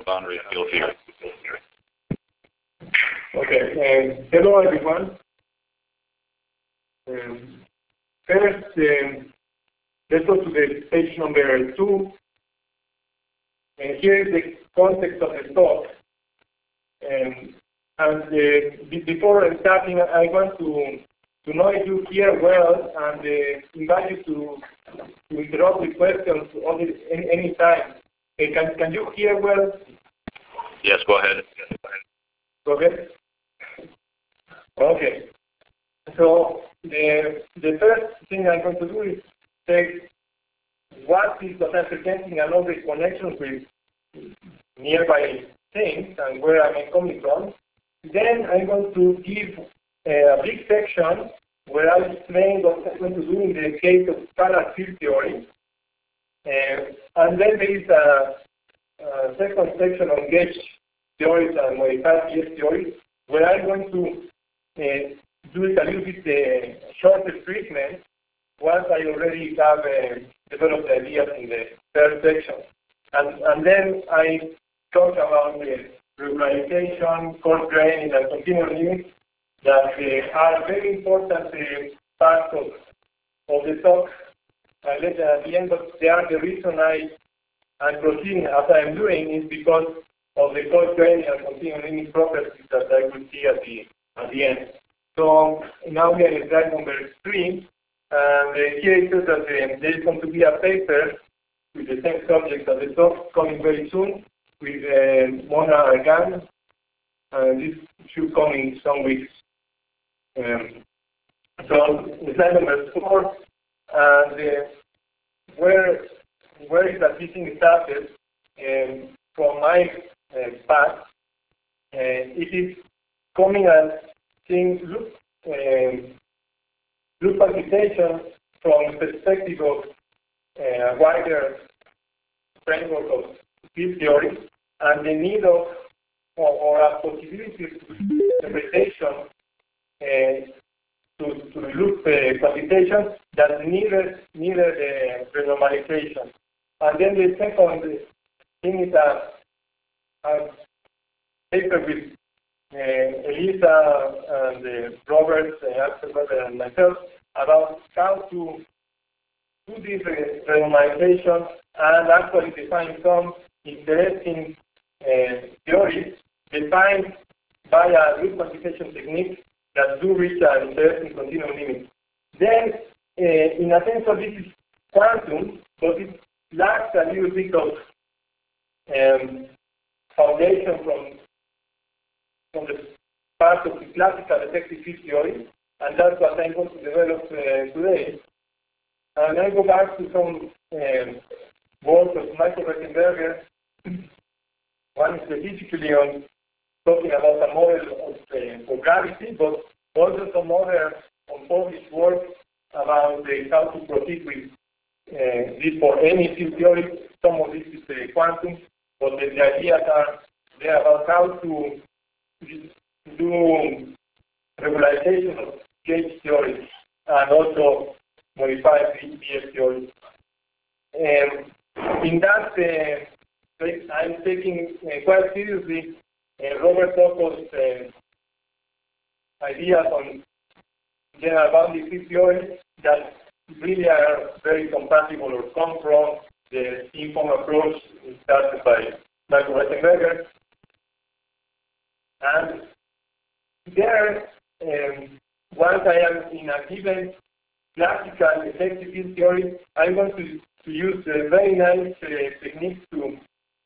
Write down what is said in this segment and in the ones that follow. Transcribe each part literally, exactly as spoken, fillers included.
boundary and field theory. Okay, um, hello everyone. Um, first, um, let's go to the page number two. And here is the context of the talk. Um, and uh, before starting, I want to to know if you hear well, and uh, invite you to, to interrupt with questions only any, any time. Uh, can, can you hear well? Yes, go ahead. Go ahead. Okay. So the, the first thing I'm going to do is take what is the representing and all the connections with nearby things and where am I coming from. Then I'm going to give a big section where I'll explain what I'm going to do in the case of scalar field theory. Uh, and then there is a, a second section on gauge theories and modified gauge theories, where I'm going to uh, do it a little bit uh, shorter treatment once I already have uh, developed ideas in the third section. And, and then I talk about the regularization, coarse graining, and continuous limits that uh, are very important uh, parts of, of the talk. Uh, let, uh, at the end, of, they are the reason I am proceeding as I am doing is because of the coarse graining and continuous limit properties that I will see at the at the end. So now we are in slide number three, and uh, here it says that uh, there is going to be a paper with the same subject as the talk coming very soon with uh, Mona Argan, and this should come in some weeks. Um, so slide number four, and uh, where where is that teaching started um, from my uh, past, uh, it is coming and seeing loop, um, loop computation from the perspective of a uh, wider framework of field theory and the need of or, or a possibility of interpretation uh, to, to loop uh, computation that needed needed uh, renormalization. And then the second thing is a, a paper with uh, Elisa and uh, Robert, uh, Axel Robert and myself about how to do this renormalization and actually define some interesting uh, theories defined by a loop computation technique that do reach an interesting continuum limit. Then, uh, in a sense, of this is quantum, but it lacks a little bit of um, foundation from, from the part of the classical effective field theory, and that's what I'm going to develop uh, today. And I go back to some um, work of Michael Rechenberger, one specifically on talking about a model of, uh, for gravity, but also some other unpublished work about uh, how to proceed with uh, this for any field theory. Some of this is uh, quantum, but the, the ideas are there about how to do regularization of gauge theory and also modify B S theory. Um, in that, uh, I'm taking uh, quite seriously uh, Robert Poco's uh, ideas on general boundary field theory that really are very compatible or come from the steam-form approach started by Michael Rechenberger. And there, um, once I am in a given classical effective field theory, I'm going to, to use a very nice uh, technique to,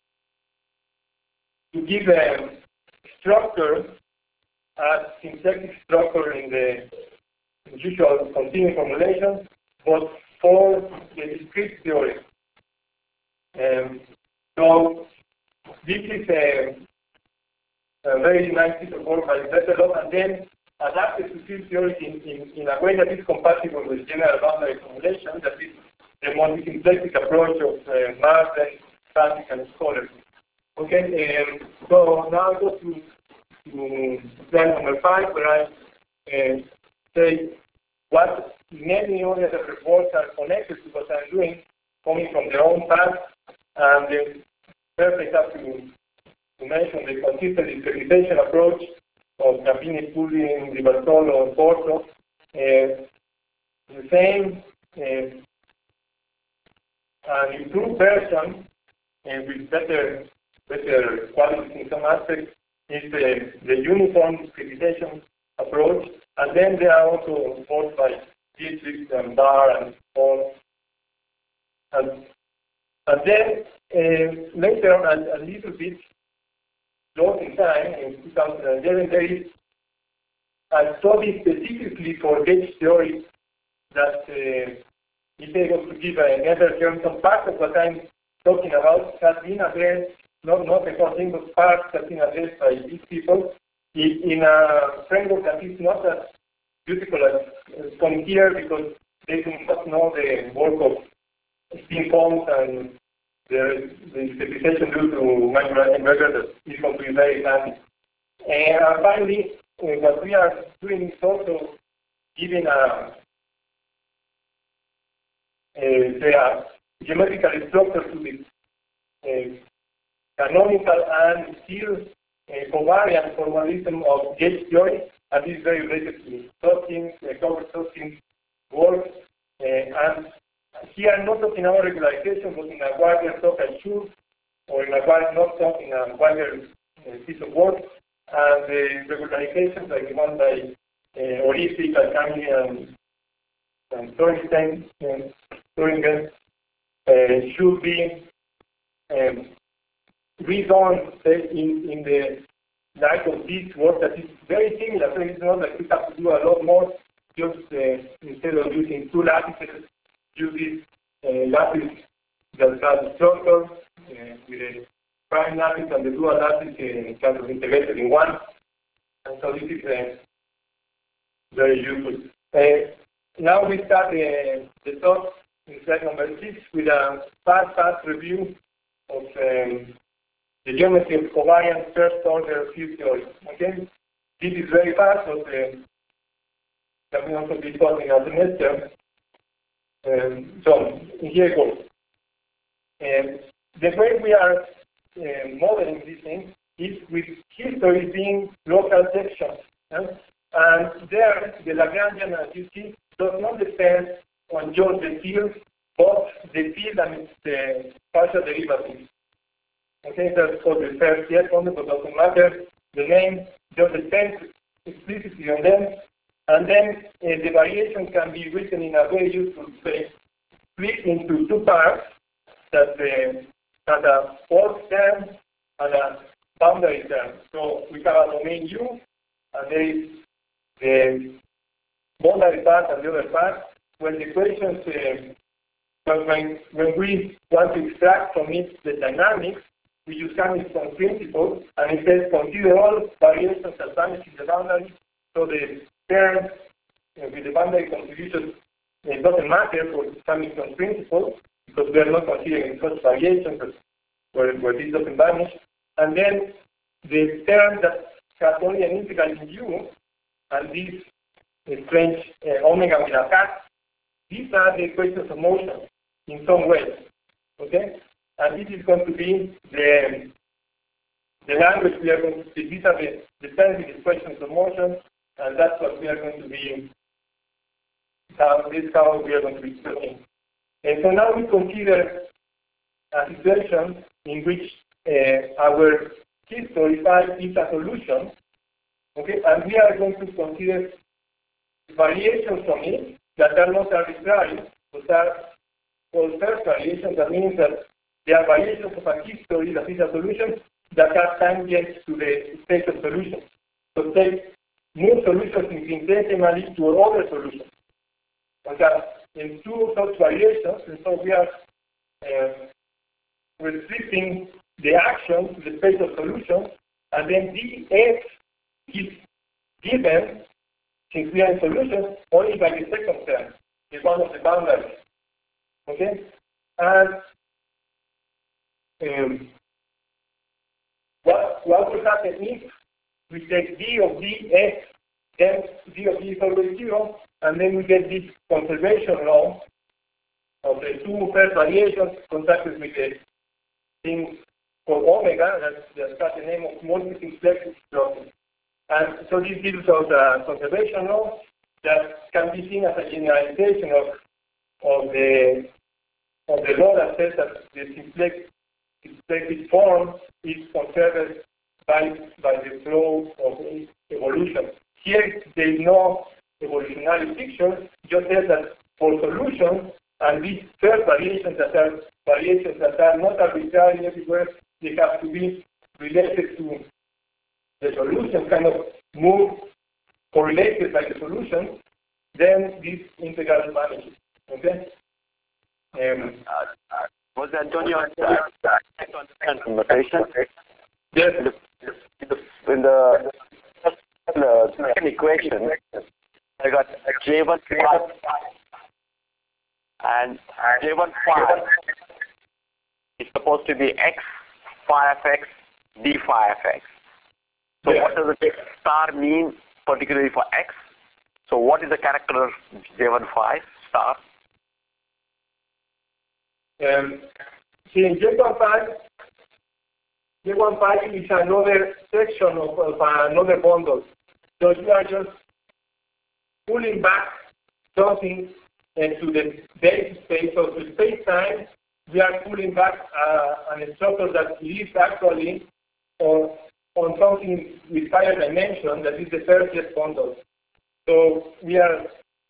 to give a structure, a syntactic structure in the usual continuum formulation, but for the discrete theory. Um, so this is a, a very nice piece of work by Bettelov, and then adapted to field theory in, in, in a way that is compatible with general boundary formulation, that is the more syntactic approach of uh, Martin, Static, and Scholar. Okay, um, so now I go to, to slide number five, where I uh, say what many other reports are connected to what I'm doing, coming from their own path, and the first I have to mention the consistent discretization approach of Graphene Pulling, Riversol, or Porto. Uh, the same, uh, an improved version uh, with better, better quality in some aspects is the, the uniform discretization approach. And then there are also forced by Dietrich and Barr and all. And, and then uh, later on, a, a little bit close in time, in two thousand eleven, there is a study specifically for gauge theory that uh, is able to give a better term. Some part of what I'm talking about has been addressed, not, not the whole thing, but parts has been addressed by these people in, in a framework that is not as beautiful as come here, because they do not know the work of spin pumps and the, the specification due to manual inverter that is going to be very handy. And finally, uh, what we are doing is also giving a, a, a geometrical structure to the uh, canonical and still uh, covariant formalism of gauge theory, and this is very related to sorting, uh, cover sorting work, uh, and here I'm not talking about regularization, but in a wider talk I should, or in a wider not talk in a wider uh, piece of work, and the regularizations like the one by uh, Orisic, Alcami, and, and Thornstein, and Thuringen, uh, should be um, redone uh, in, in the light of this work that is very similar. So it's not like we have to do a lot more, just uh, instead of using two lattices, use this uh, lattice that has structure uh, with a prime lattice and the dual lattice uh, kind of integrated in one. And so this is uh, very useful. Uh, now we start uh, the talk in slide number six with a fast, fast review of um, the geometry of covariant first order field theory. Okay? This is very fast, but uh, can also be taught in a semester. Um, so here it goes. Um, the way we are uh, modeling this thing is with history being local sections. Yeah? And there, the Lagrangian, as you see, does not depend on just the field, but the field and its uh, partial derivatives. Okay, that's called the first yet only, but doesn't matter. The name just depends explicitly on them. And then uh, the variation can be written in a very useful way, split into two parts that uh, have a force term and a boundary term. So we have a domain U, and there is the boundary part and the other part. When the equations, uh, when, when we want to extract from it the dynamics, we use Hamilton's principle, and it says consider all variations that vanish in the boundary. So the term uh, with the boundary contribution it doesn't matter for Hamilton's principle, because we are not considering such variations where, where this doesn't vanish. And then the term that has only an integral in U, and this strange uh, omega with a hat, these are the equations of motion in some way. Okay? And this is going to be the, the language we are going to speak. These are the, the sensitive equations of motion, and that's what we are going to be, how, this is how we are going to be studying. And so now we consider a situation in which uh, our history file is a solution, okay, and we are going to consider variations from it that are not arbitrary, but are called first variations. That means that there are variations of a history that is a solution that have tangents to the state of solution. So take move solutions infinitesimally to other solutions. And that in two such variations, and so we are uh, restricting the action to the space of solution, and then dx is given, since we are in solution, only by the second term, the one of the boundaries. Okay? And um, what, what will happen if we take d of dx, then d of d is always zero, and then we get this conservation law of the two first variations contacted with the things called omega, that, that got the name of multi-simplex structure. And so this gives us a conservation law that can be seen as a generalization of, of the of the law that says that the simplex simplex form is conserved by by the flow of evolution. Here there is no evolutionary picture, just says that for solutions and these third variations that are variations that are not arbitrary everywhere, they have to be related to the solution, kind of move correlated by the solution, then this integral vanishes. Okay? Um, uh, uh, was Antonio uh, to understand the notation? Yes. In the, in the, in the second equation, I got J one phi and J one phi is supposed to be x phi of x d phi of x. So yeah. what does the star mean particularly for x? So what is the character of J one phi star? Um, see, in J one phi, J one phi is another section of, of another bundle. So you are just pulling back something into the base space of the space-time. We are pulling back uh, an structure that is actually on, on something with higher dimension, that is the Perseus bundle. So we are,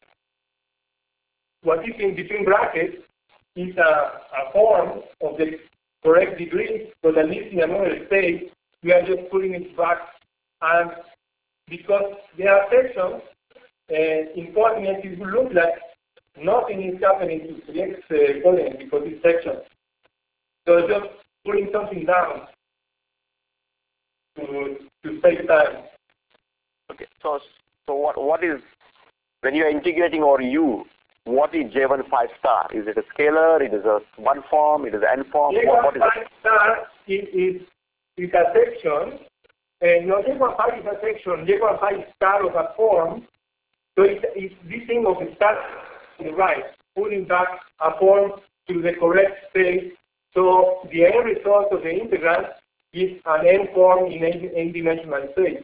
what is in between brackets is a, a form of the correct degree, but at least in another space, we are just putting it back. And because there are sections, uh, in coordinates, it will look like nothing is happening to the x uh, coordinate because it's sections. So just putting something down to, to space-time. Okay, so so what what is, when you are integrating over U, what is J one phi star? Is it a scalar? It is a one form? It is an n form? J What, one what is phi it? star is, is, is a section, and your J one phi is a section, J one phi star of a form. So it's, it's this thing of the star on the right, putting back a form to the correct space. So the end result of the integral is an n form in n-dimensional space.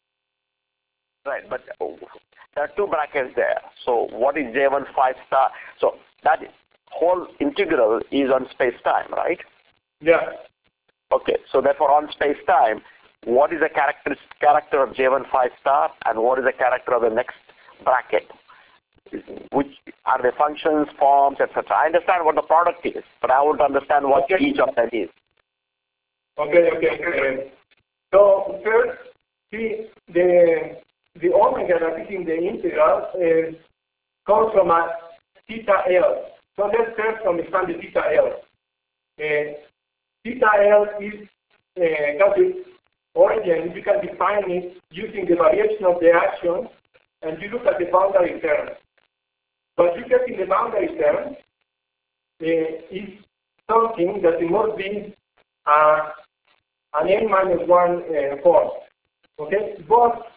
Right, but there are two brackets there. So what is J one phi star? So that whole integral is on space-time, right? Yeah. Okay, so therefore on space-time, what is the character character of J one phi star and what is the character of the next bracket? Which are the functions, forms, et cetera. I understand what the product is, but I want to understand what okay. each of them is. Okay, okay. okay. So first, see, the the omega that is in the integral uh, comes from a theta L. So let's first understand the theta L. Uh, theta L is uh, got its origin. You can define it using the variation of the action, and you look at the boundary term. What you get in the boundary term uh, is something that it must be uh, an n minus one uh, form. Okay, but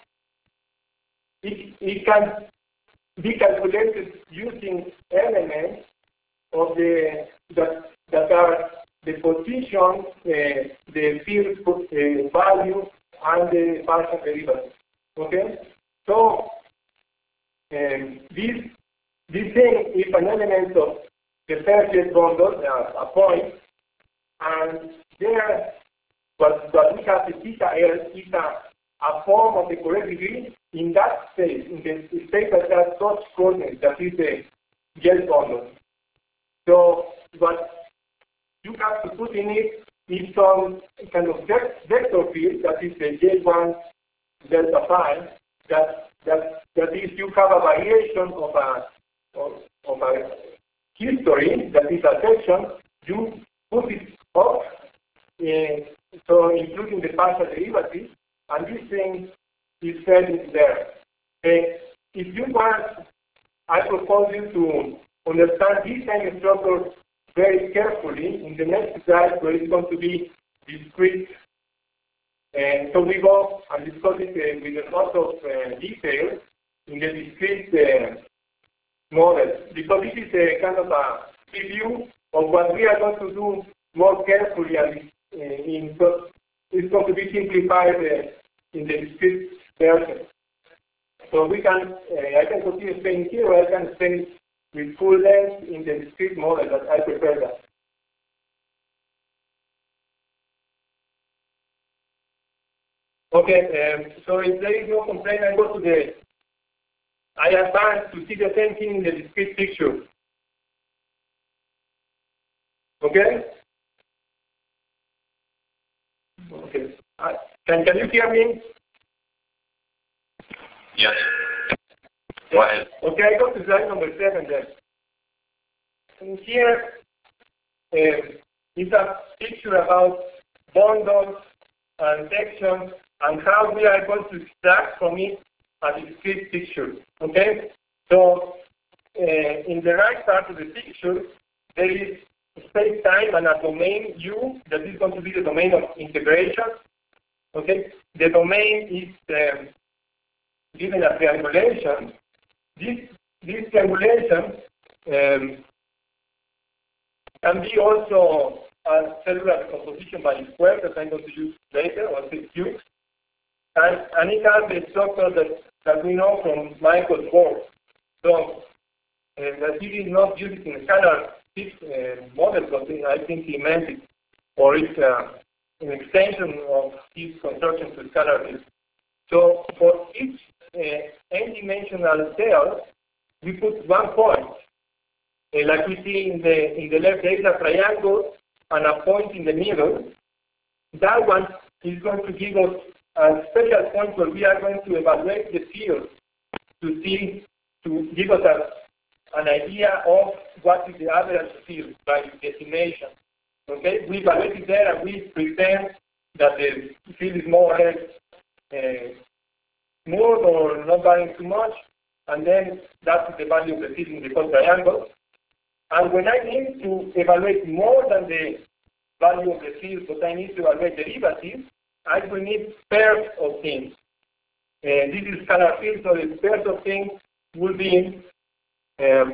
it, it can be calculated using elements of the that that are the position, uh, the field uh, value, and the partial derivative. Okay, so um, this this thing is an element of the Perseus bundle, uh, a point, and there, what, what we have the theta L is a, a form of the correct degree in that space, in the space that has such coordinates, that is the J bundle. So what you have to put in it is some kind of vector field, that is the J one delta phi, that that that is you have a variation of a of, of a history that is a section, you put it up, uh, so including the partial derivative, and this thing is fed in there. Uh, if you want, I propose you to understand this kind of structure very carefully in the next slide, where it's going to be discrete. And so we go and discuss it uh, with a lot of uh, detail in the discrete uh, model, because this is a kind of a preview of what we are going to do more carefully and uh, in, it's going to be simplified uh, in the discrete version. So we can, uh, I can continue explaining here, or I can explain with full length in the discrete model that I prefer that. Okay, um, so if there is no complaint, I go to the, I advance to see the same thing in the discrete picture. Okay? Okay. Uh, can, can you hear me? Yes. Go ahead. Okay, I go to slide number seven then. And here uh, is a picture about bundles and sections and how we are going to extract from it a discrete picture. Okay? So uh, in the right part of the picture, there is space-time and a domain U that is going to be the domain of integration. Okay? The domain is um, given a triangulation. This, this triangulation um, can be also a cellular decomposition by square that I'm going to use later, or six cubes. And, and it has the structure that, that we know from Michael's work. So uh, that he did not use it in a scalar uh, model, but I think he meant it, or it's uh, an extension of his construction to scalar fields. So for each uh, n-dimensional cell, we put one point. Uh, like we see in the in the left, there is a triangle and a point in the middle. That one is going to give us a special point where we are going to evaluate the field to see, to give us a, an idea of what is the average field by decimation. Okay, we evaluate it there and we pretend that the field is more or less uh, smooth or not varying too much, and then that's the value of the field in the whole triangle. And when I need to evaluate more than the value of the field, but I need to evaluate derivatives, I will need pairs of things. And this is scalar field, so the pairs of things will be um,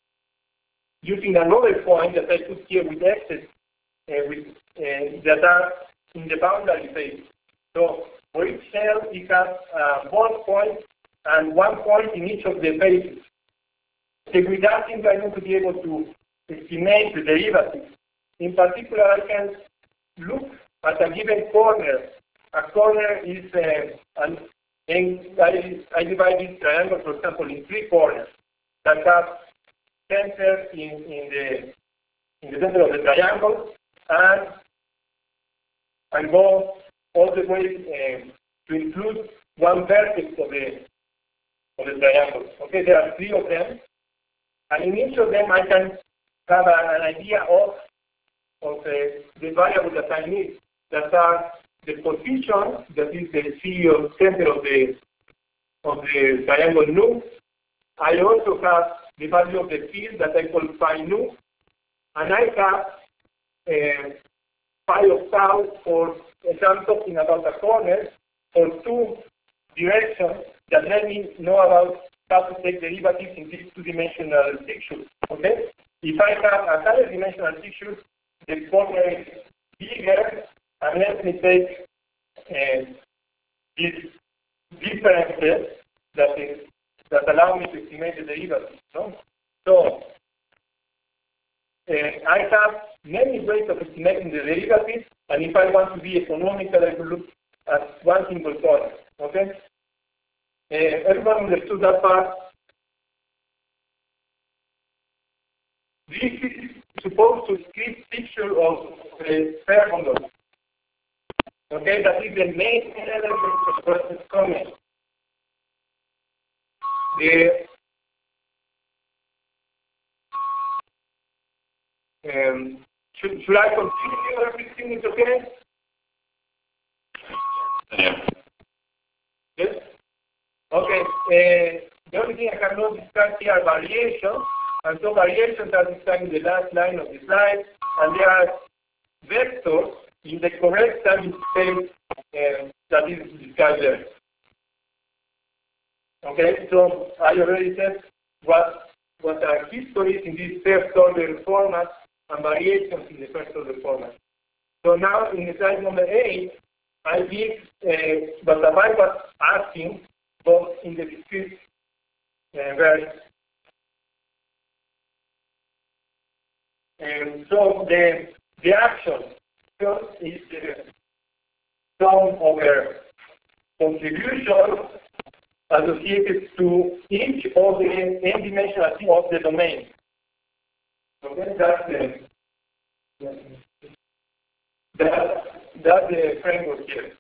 using another point that I put here with x's uh, with, uh, that are in the boundary phase. So for each cell, it has uh, one point and one point in each of the phases. So with that thing, I'm going to be able to estimate the derivative. In particular, I can look at a given corner. A corner is, uh, an, and I, I divide this triangle, for example, in three corners that have center in, in, the, in the center of the triangle, and I go all the way uh, to include one vertex of the, of the triangle. Okay, there are three of them. And in each of them, I can have a, an idea of, of uh, the variable that I need, that are the position, that is the C of center of the, of the triangle nu. I also have the value of the field that I call phi nu. And I have uh, phi of tau for, if I'm talking about a corner, for two directions that let me know about how to take derivatives in this two-dimensional picture. Okay? If I have a higher dimensional picture, the corner is bigger, and let me take uh, these differences that is that allow me to estimate the derivatives. No? So uh, I have many ways of estimating the derivatives, and if I want to be economical, I will look at one single corner. Okay? Uh, everyone understood that part? This is supposed to give picture of the pair bundle. Okay, that is the main element of process comment. The um, should, should I continue? Everything is okay? Yeah. Yes? Okay, uh, the only thing I cannot discuss here are variations, and so variations are described in the last line of the slide, and there are vectors in the correct time space uh, that is described there. Okay, so I already said what, what are histories in this first order format and variations in the first order format. So now in slide number eight, I give uh, what the I was asking, both in the discrete uh, verse. And so the the action is the sum over contribution associated to each of the n-dimensional things of the domain. Okay, that's the that, that's the framework here.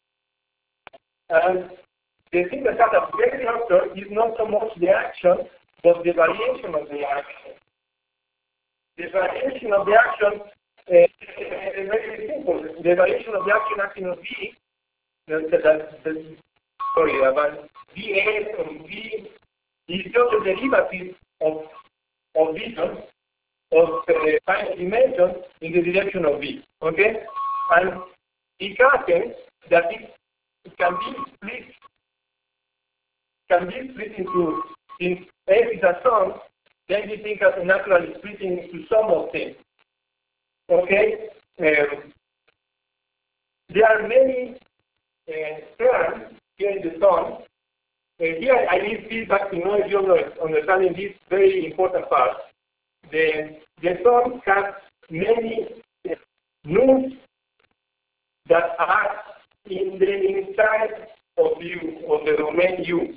And the thing that has a very factor is not so much the action, but the variation of the action. The variation of the action uh, is very simple. The variation of the action acting on V, that, that, that, sorry, about V S on V is just the derivative of, of vision of the finite dimension in the direction of V. Okay? And it happens that it, it can be split can be split into, since F is a sum, then you think of naturally splitting into sum of things. Okay? Um, there are many uh, terms here in the sum. Uh, here I need feedback to know if you're understanding this very important part. The, the sum has many uh, nuls that are in the inside of U, of the domain U.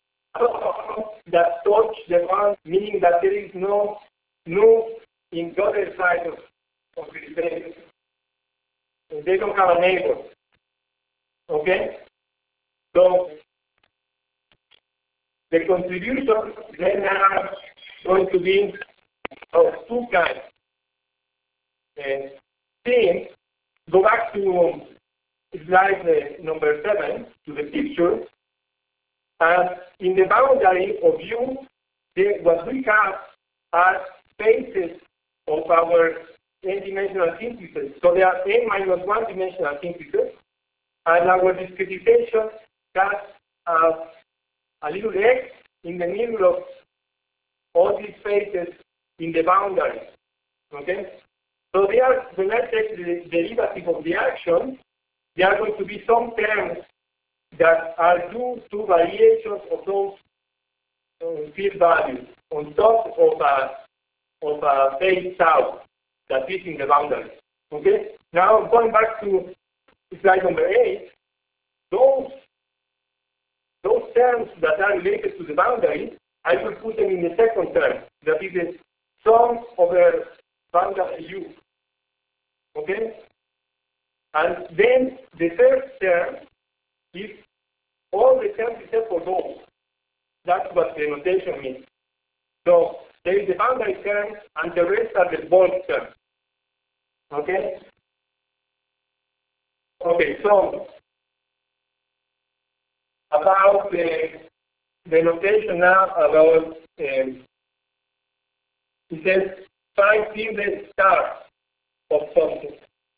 That touch the one, meaning that there is no null in the other side of, of the space. They don't have a neighbor. Okay? So the contributions then are going to be of two kinds. Uh, things, go back to slide uh, number seven, to the picture. And in the boundary of U, the, what we have are spaces of our n-dimensional synthesis. So there are n minus one dimensional synthesis. And our discretization has uh, a little x in the middle of all these spaces in the boundary. Okay? So they are, when I take the derivative of the action, there are going to be some terms that are due to variations of those uh, field values on top of a, of a base tau that is in the boundary. Okay? Now going back to slide number eight, those, those terms that are related to the boundary, I will put them in the second term, that is the sum over boundary U. Okay? And then the third term is all the terms except for those. That's what the notation means. So there is the boundary term and the rest are the bulk terms. Okay? Okay, so about the, the notation now about um, it says five different stars of something.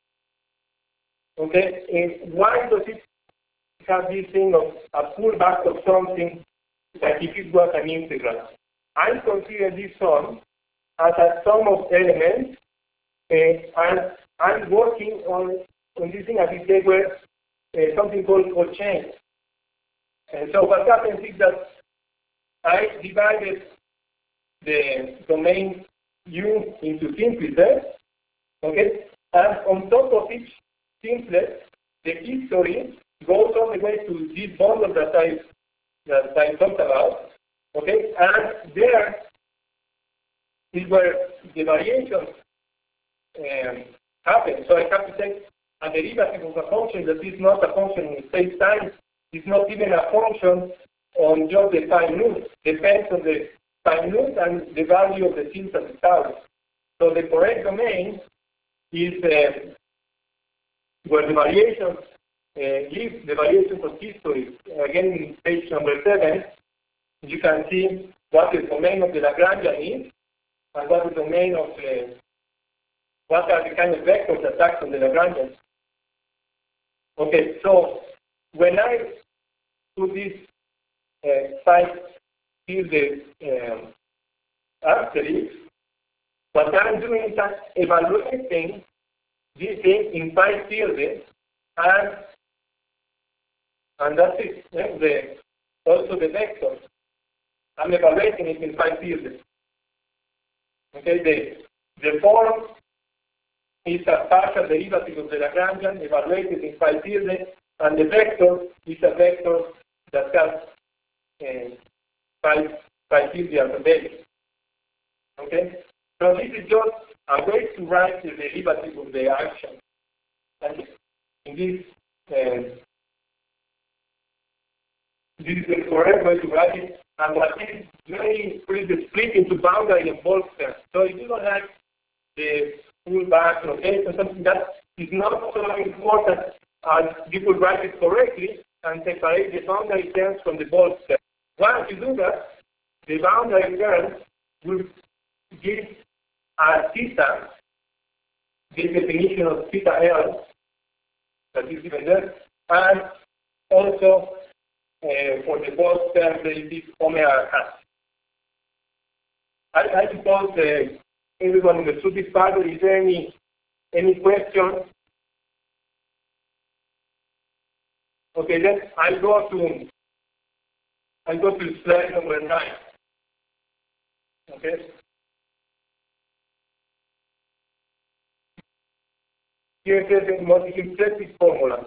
Okay, and why does it have this thing of a pullback of something like if it was an integral? I consider this sum as a sum of elements, uh, and I'm working on, on this thing as if they were uh, something called cochain. And so what happens is that I divided the domain U into simplexes, okay, and on top of each simplex, the history goes all the way to this bundle that I that I talked about, okay, and there is where the variations um, happen. So I have to take a derivative of a function that is not a function in space-time. It's not even a function on just the time loop. Depends on the time loop and the value of the synthesis tau. So the correct domain is uh, where the variations uh, give the variations of history. Again, in page number seven, you can see what the domain of the Lagrangian is and what the domain of the, what are the kind of vectors that act on the Lagrangian. Okay, so when I put this uh, site here, the um, asterisk, what I'm doing is I'm evaluating this thing in five tilde, and and that's it. Yeah? The, also the vector. I'm evaluating it in five tilde. Okay, the the form is a partial derivative of the Lagrangian evaluated in five tilde, and the vector is a vector that has uh, five five tilde as a base. Okay, so this is just a way to write the derivative of the action. And in this, uh, this is the correct way to write it. And what is very pretty split into boundary and bulk terms. So if you don't have the full back notation, something that is not so important as you could write it correctly and separate the boundary terms from the bulk terms. Once you do that, the boundary terms will give a theta, the definition of theta L that is given there, and also uh, for the bulk term there is this omega hat. I, I suppose uh, everyone understood this part. Is there any any question? Okay, then I'll go to I'll go to slide number nine. Okay. Here it is a multi-symplectic formula.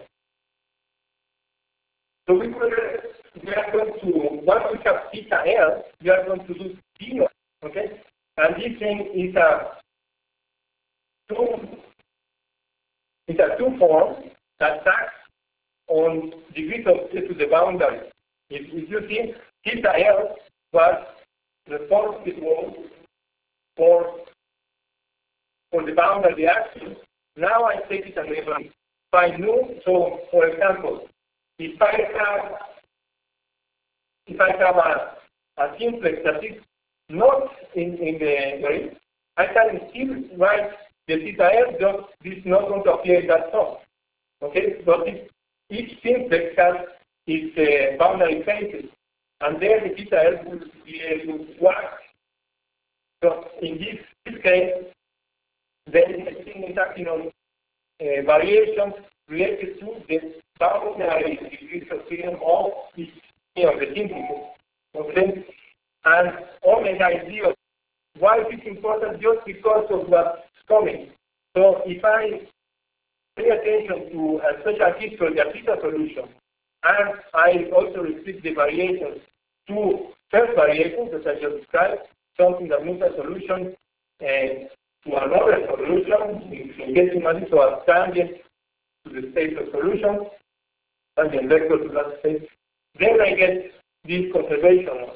So we, will, we are going to, once we have theta L, we are going to do zero, okay? And this thing is a two, it's a two form that acts on degrees of to the boundary. If, if you see, theta L was responsible for, for the boundary action. Now I take it and I find nu. So, for example, if I have if I have a, a simplex that is not in, in the grid, I can still write the theta L, just this is not going to appear in that sum. Okay, but if each simplex has its uh, boundary faces, and there the theta L will be able to work. So in this, this case, then the thing is acting on uh, variations related to the boundary degrees of freedom of each of the simplex. Okay? And omega is zero. Why is it important? Just because of what's coming. So if I pay attention to a special case for the theta solution, and I also restrict the variations to first variations, as I just described, something that moves a solution and to another solution, in getting money to a tangent to the space of solution, tangent vector to that space, then I get this conservation.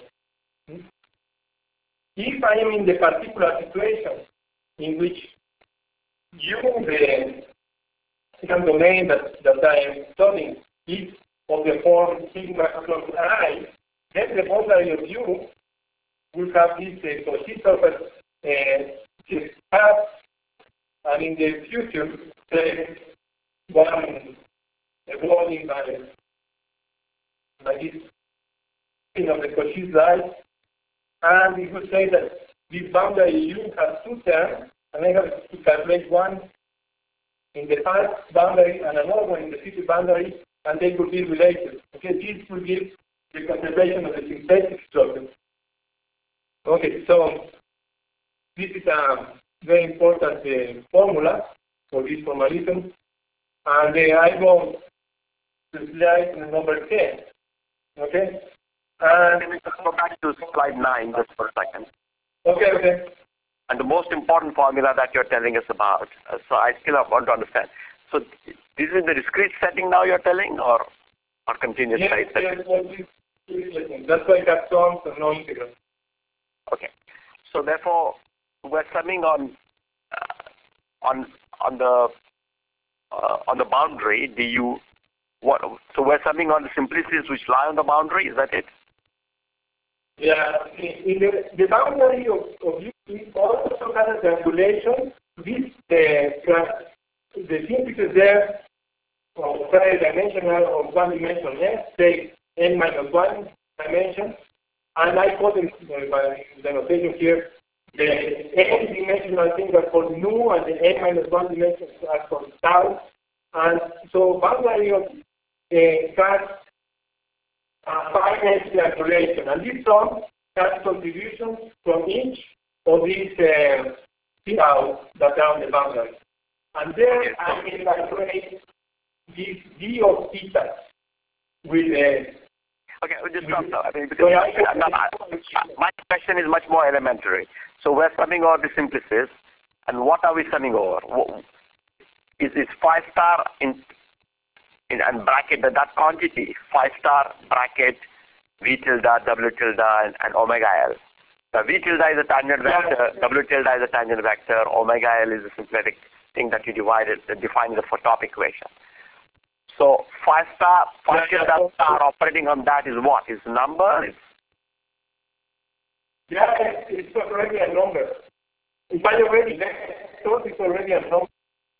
If I am in the particular situation in which you, the second domain that, that I am studying, is of the form sigma plus I, then the boundary of U will have this uh, Cauchy surface uh, path, and in the future, say, one evolving by, by this thing of the Cauchy slide. And we could say that this boundary U has two terms, and I have to calculate one in the past boundary and another one in the future boundary, and they could be related. Okay, this will give the conservation of the synthetic structure. Okay, so this is a very important uh, formula for this formalism, and uh, I go to slide number ten. Okay. And Let me just go back to slide nine just for a second. Okay, okay. And the most important formula that you're telling us about. Uh, so I still want to understand. So this is the discrete setting now you're telling, or or continuous yes, size setting? Yes, well, this, this, that's why it has terms and non-integral. Okay. So therefore, we're summing on uh, on on the uh, on the boundary. Do you what? So we're summing on the simplicities which lie on the boundary. Is that it? Yeah, in the, the boundary of, of U also has a triangulation. This uh, the simplicities there of tri-dimensional or one dimension S take n minus one dimension, and I call them uh, by the notation here the n dimensional things are called nu, and the n minus one dimensions are called tau. And so boundary of uh, has a finite calculation, and this sum has contributions from each of these uh, tau that are on the boundary. And then I can calculate this d of theta with uh, Okay, we'll just stop now. I mean, because uh, no, I, my question is much more elementary. So we're summing over the simplices, and what are we summing over? Is this five star in, in and bracket that, that quantity, five star bracket v tilde, w tilde, and, and omega L. The v tilde is a tangent vector, w tilde is a tangent vector, omega L is a symplectic thing that you divided, define the photopic equation. So five star, five yeah, tilde yeah. star operating on that is what? Is number? Is Yeah, it's already a number. If I already thought it's already a number.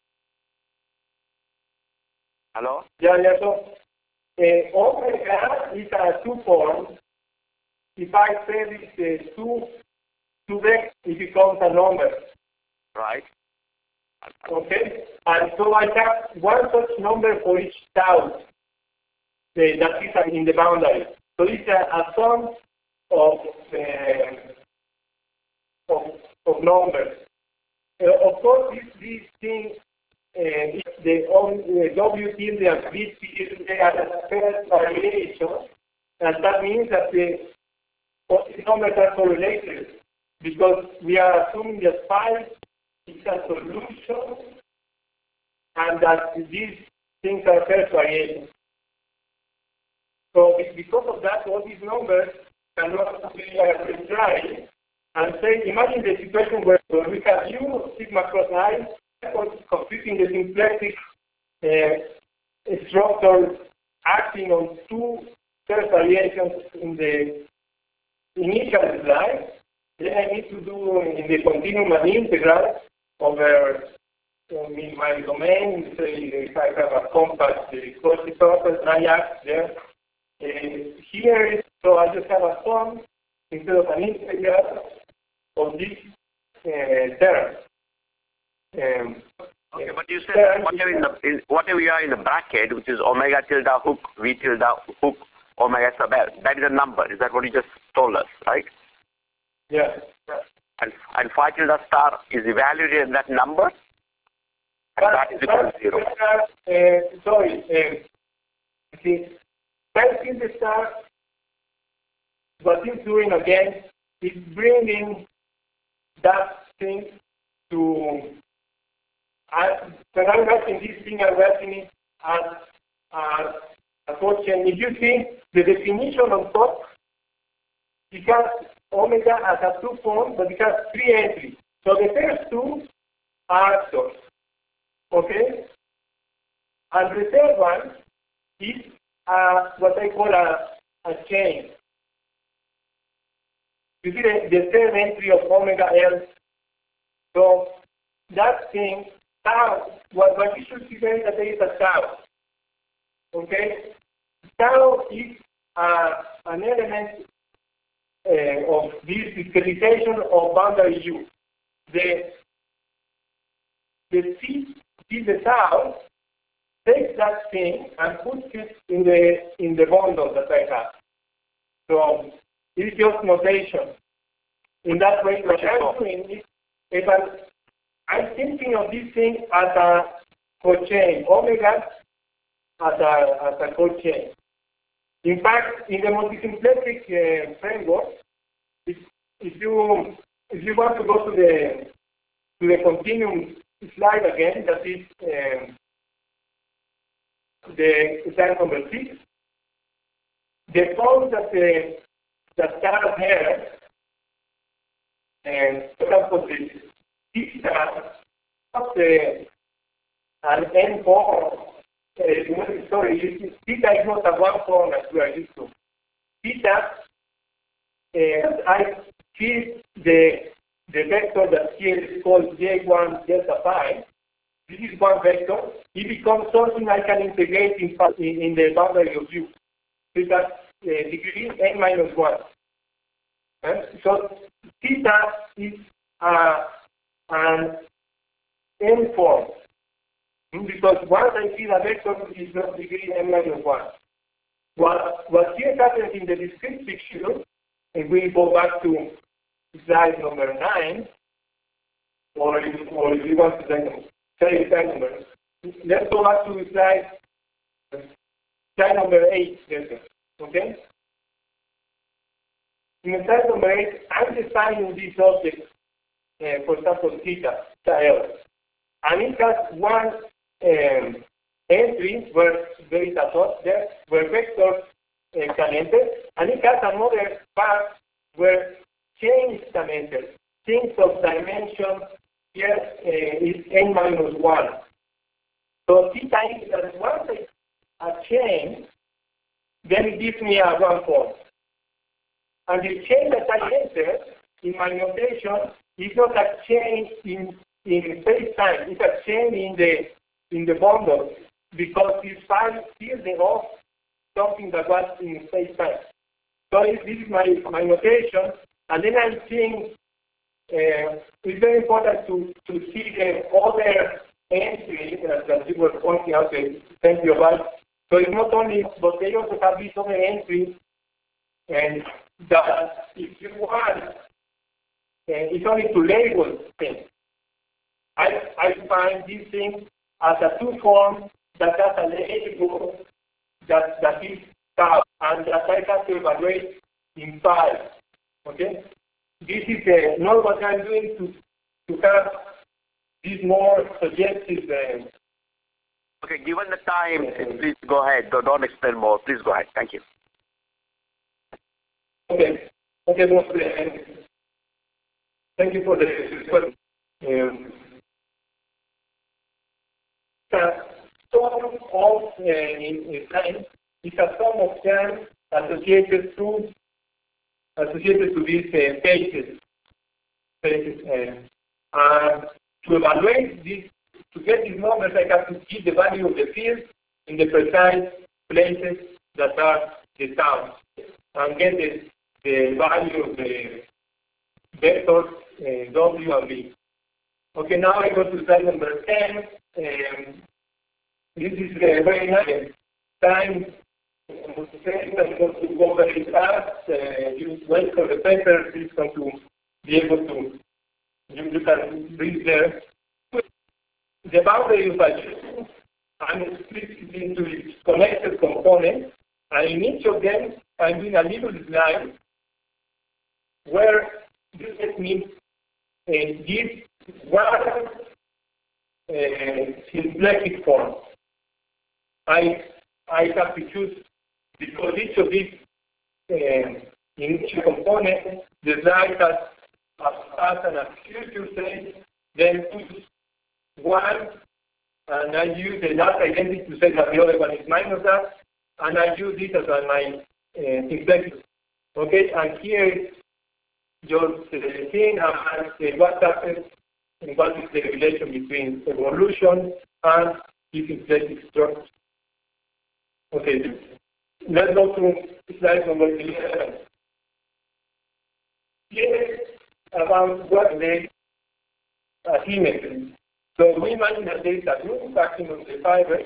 Hello? Yeah, yeah, so uh, omega is a two form. If I say this uh, two, two x, it becomes a number. Right. Okay? And so I have one such number for each tau uh, that is in the boundary. So it's a, a sum of, uh, of, of numbers. Uh, of course, this, this thing, uh, the on, uh, W tilde and V tilde are a first variation, and that means that the numbers are correlated because we are assuming that phi is a solution and that these things are first variations. So because of that, all these numbers cannot be arbitrary. And say, imagine the situation where we have u sigma cross I computing the symplectic uh, structure acting on two first variations in the initial slide. Then I need to do in the continuum an integral over um, in my domain. Say if I have a compass, the cosine surface triax there. Uh, here, so I just have a sum instead of an integral of this uh, term. Um, okay, but you said whatever, in the, in, whatever you are in the bracket, which is omega tilde hook, v tilde hook, omega sub L, that is a number. Is that what you just told us, right? Yeah. And, and phi tilde star is evaluated in that number, and But, that is equal to zero. Uh, sorry, uh, see, phi tilde star, what it's doing again is bringing that thing to, uh, when I'm writing this thing, I'm writing it as, as a quotient. If you see the definition on top, it has omega as a two form, but it has three entries. So the first two are actors, okay? And the third one is uh, what I call a, a chain. You see the, the third entry of omega L. So that thing, tau, what, what you should see there is that there is a tau. Okay? Tau is uh, an element uh, of this discretization of boundary U. The, the C, the tau, takes that thing and puts it in the in the bundle that I have. So it's just notation. In that way, what I'm doing is, if I'm, I'm thinking of this thing as a cochain, omega as a as a cochain. In fact, in the multisymplectic uh, framework, if, if you if you want to go to the to the continuum slide again, that is um, the slide number six, the form that the that Carl here, and for example, the theta of the an n form. Uh, sorry, theta is not a one form as we are used to. Theta, uh, I feed the the vector that here is called J one delta phi. This is one vector. It becomes something I can integrate in, in, in the boundary of U. Theta uh, degree n minus one. Uh, so theta is uh, an n form. Because once I see the vector is of degree n minus one. What, what here happens in the discrete picture, if we go back to slide number nine, or if, or if you want to say slide number, let's go back to slide, slide number eight, okay? In slide number eight, I'm defining this object, uh, for example, theta, theta L, and it has one um, entry where there is a dot there, where vectors uh, can enter, and it has another part where change can enter. Things of dimension here uh, is n minus one. So theta is that once I a change, then it gives me a one form. And the change that I enter in my notation is not a change in in space-time, it's a change in the in the bundle, because this file is the off something that was in space-time. So this is my, my notation, and then I'm seeing uh, it's very important to, to see the other entry that, that you were pointing out, the thank you about. So it's not only, but they also have these other entries, and that if you want, uh, it's only to label things. I, I find this thing as a two form that has a label that, that is tab, and that I have to evaluate in five. Okay? This is uh, not what I'm doing to, to have this more suggestive. Uh, okay, given the time, uh, please go ahead. Don't, don't explain more. Please go ahead. Thank you. Okay. Okay, well, uh, thank you for the question. Um, The sum of uh, in, in time is a sum of terms associated to associated to these uh, phases. phases uh, and to evaluate this, to get these numbers, I have to give the value of the field in the precise places that are the towns, and get the, the value of the vectors uh, W and V. Okay, now I go to slide number ten. Um, this is a very nice time. I'm going to go very fast. Uh, you wait for the paper. It's going to be able to, you, you can read there. The boundary evaluation, I'm split into its connected components, and in each of them, I'm doing a little slide where this let me uh, give one Uh, symplectic form. I I have to choose, because each of these uh, in each component, the slide has a past and a future state, then choose one, and I use the last identity to say that the other one is minus that, and I use this as my uh, symplectic. Okay, and here is just the thing and what happens. And what is the relation between evolution and this symplectic structure? Okay, let's go to slide number eleven. Here about what the asymmetry. So we imagine that there is a group acting on the fiber,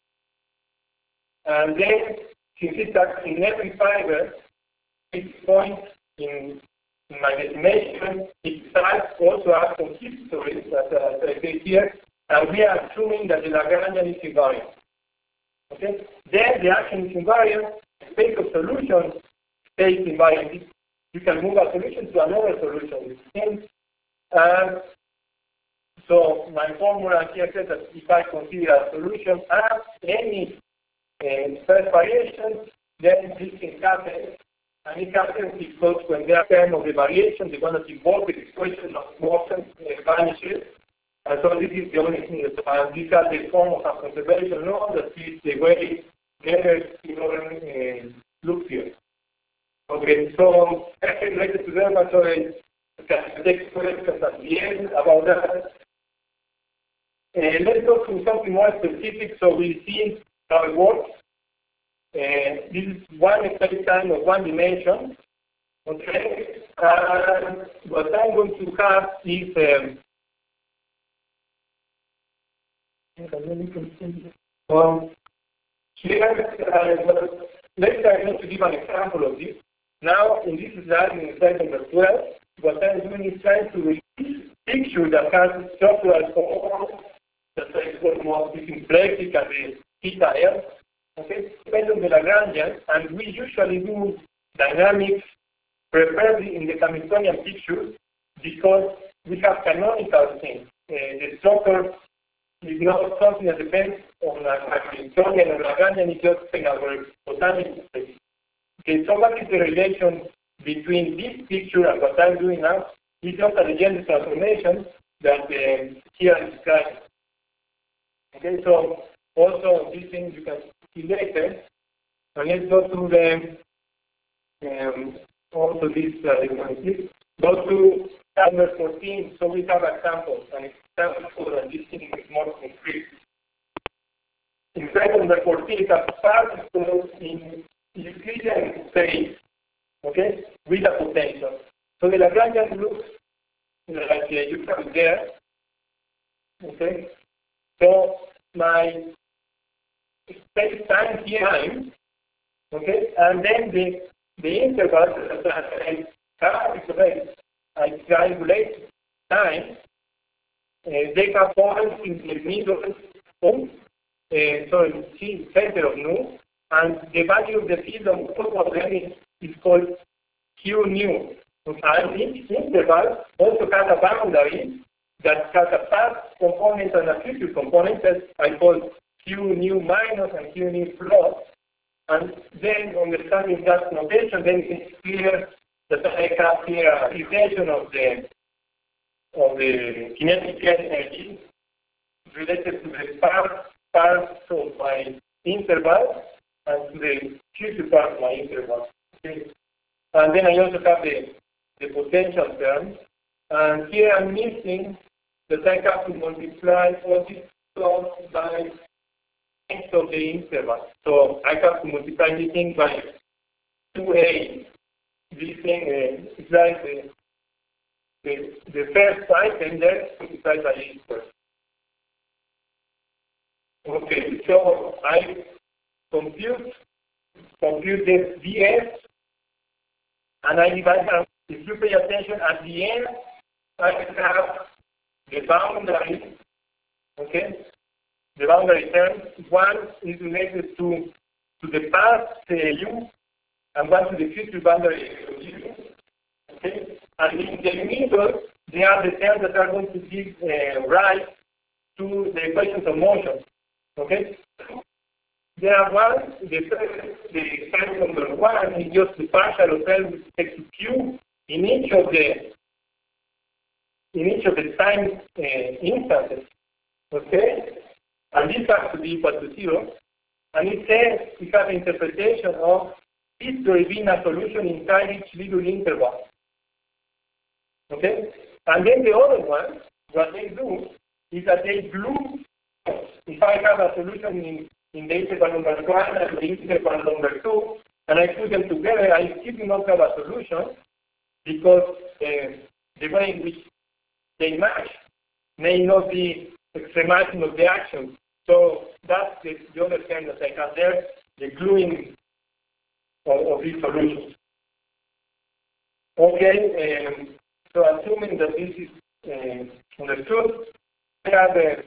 and then since it's acting in every fiber, it points in In my estimation, it starts also as some histories, as, as I say here, and we are assuming that the Lagrangian is invariant. Okay? Then the action is invariant, the space of solution stays invariant. You can move a solution to another solution. And so my formula here says that if I consider a solution as any uh, first variation, then this can happen. And it happens because when there are terms of the variation, the one that involves the expression of motion uh, vanishes. And so this is the only thing that, and these are the form of a conservation law that is the way never theorem uh, looks here. Okay, so actually related to them, so I can take questions at the end about that. Uh, let's go to something more specific so we see how it works. Uh, this is one space-time of one dimension, okay, And what I'm going to have is um, um, here, uh, let's try to give an example of this. Now, in this slide, in slide number twelve, what I'm doing is trying to release picture that has structural components, that is more symplectic and the theta L, okay, depends on the Lagrangian, and we usually do dynamics preferably in the Hamiltonian picture because we have canonical things. Uh, the structure is not something that depends on a Hamiltonian or Lagrangian, it's just in our botanical space. Okay, so what is the relation between this picture and what I'm doing now? It's just a Legendre transformation that uh, here is described. Okay, so also this thing you can see later. And let's go to the um, also this uh, go to number fourteen. So we have examples, and example and this thing is more concrete. In slide number fourteen, it's a particle in Euclidean space, okay, with a potential. So the Lagrangian looks like uh, you have it there, okay. So my space-time time, okay, and then the the intervals that I calculate, I triangulate time. Uh, they have points in the middle of, uh, so in the center of nu, and the value of the field of both of them is, is called Q nu. And each interval also has a boundary that has a past component and a future component that I call Q nu minus and Q nu plus. And then understanding that notation, then it's clear that I have here a relation of the of the kinetic energy related to the part part of my interval and to the future part of my interval. Okay. And then I also have the the potential term. And here I'm missing that I have to multiply all this plus by length of the interval. So I have to multiply this thing by two A. This thing uh, is like the, the, the first item there multiplied by A squared. Okay, so I compute, compute this D S, and I divide them. If you pay attention, at the end, I have the boundary, okay? The boundary terms. One is related to, to the past uh, U, and one to the future boundary U, okay? And in the middle, they are the terms that are going to give uh, rise to the equations of motion, okay? There are one, the, the term number one is just the partial of L with respect to Q in each of the in each of the time uh, instances, okay? And this has to be equal to zero. And it says we have an interpretation of history being a solution inside each little interval, okay? And then the other one, what they do is that they glue. If I have a solution in in the interval number one and the interval number two, and I put them together, I still do not have a solution because uh, the way in which they match may not be extremizing of the action. So that's the, the other term that I have there, the gluing of, of these solutions. Okay, um, so assuming that this is uh, understood, I have uh,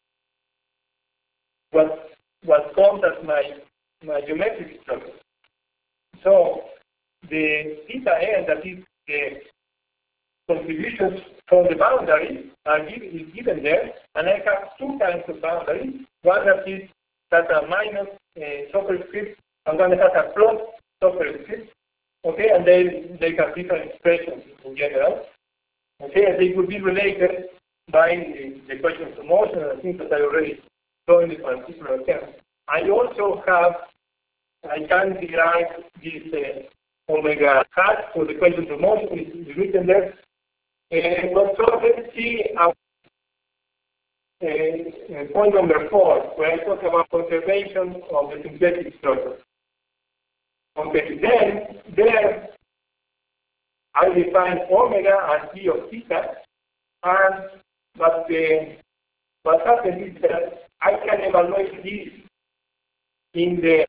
what what comes as my my geometric structure. So the theta L, that is the contributions from the boundary, are give, is given there, and I have two kinds of boundaries. One that is that a minus uh, superscript, and one that has a plus superscript. Okay, and they they have different expressions in general. Okay, and they could be related by the, the equations of motion and things that I already saw in the particular term. I also have, I can derive this uh, omega hat for the equations of motion, is written there. And uh, so let's see our, uh, uh, point number four, where I talk about conservation of the synthetic structure. Okay, then there I define omega as P of theta, and but the, what happens is that I can evaluate this in the,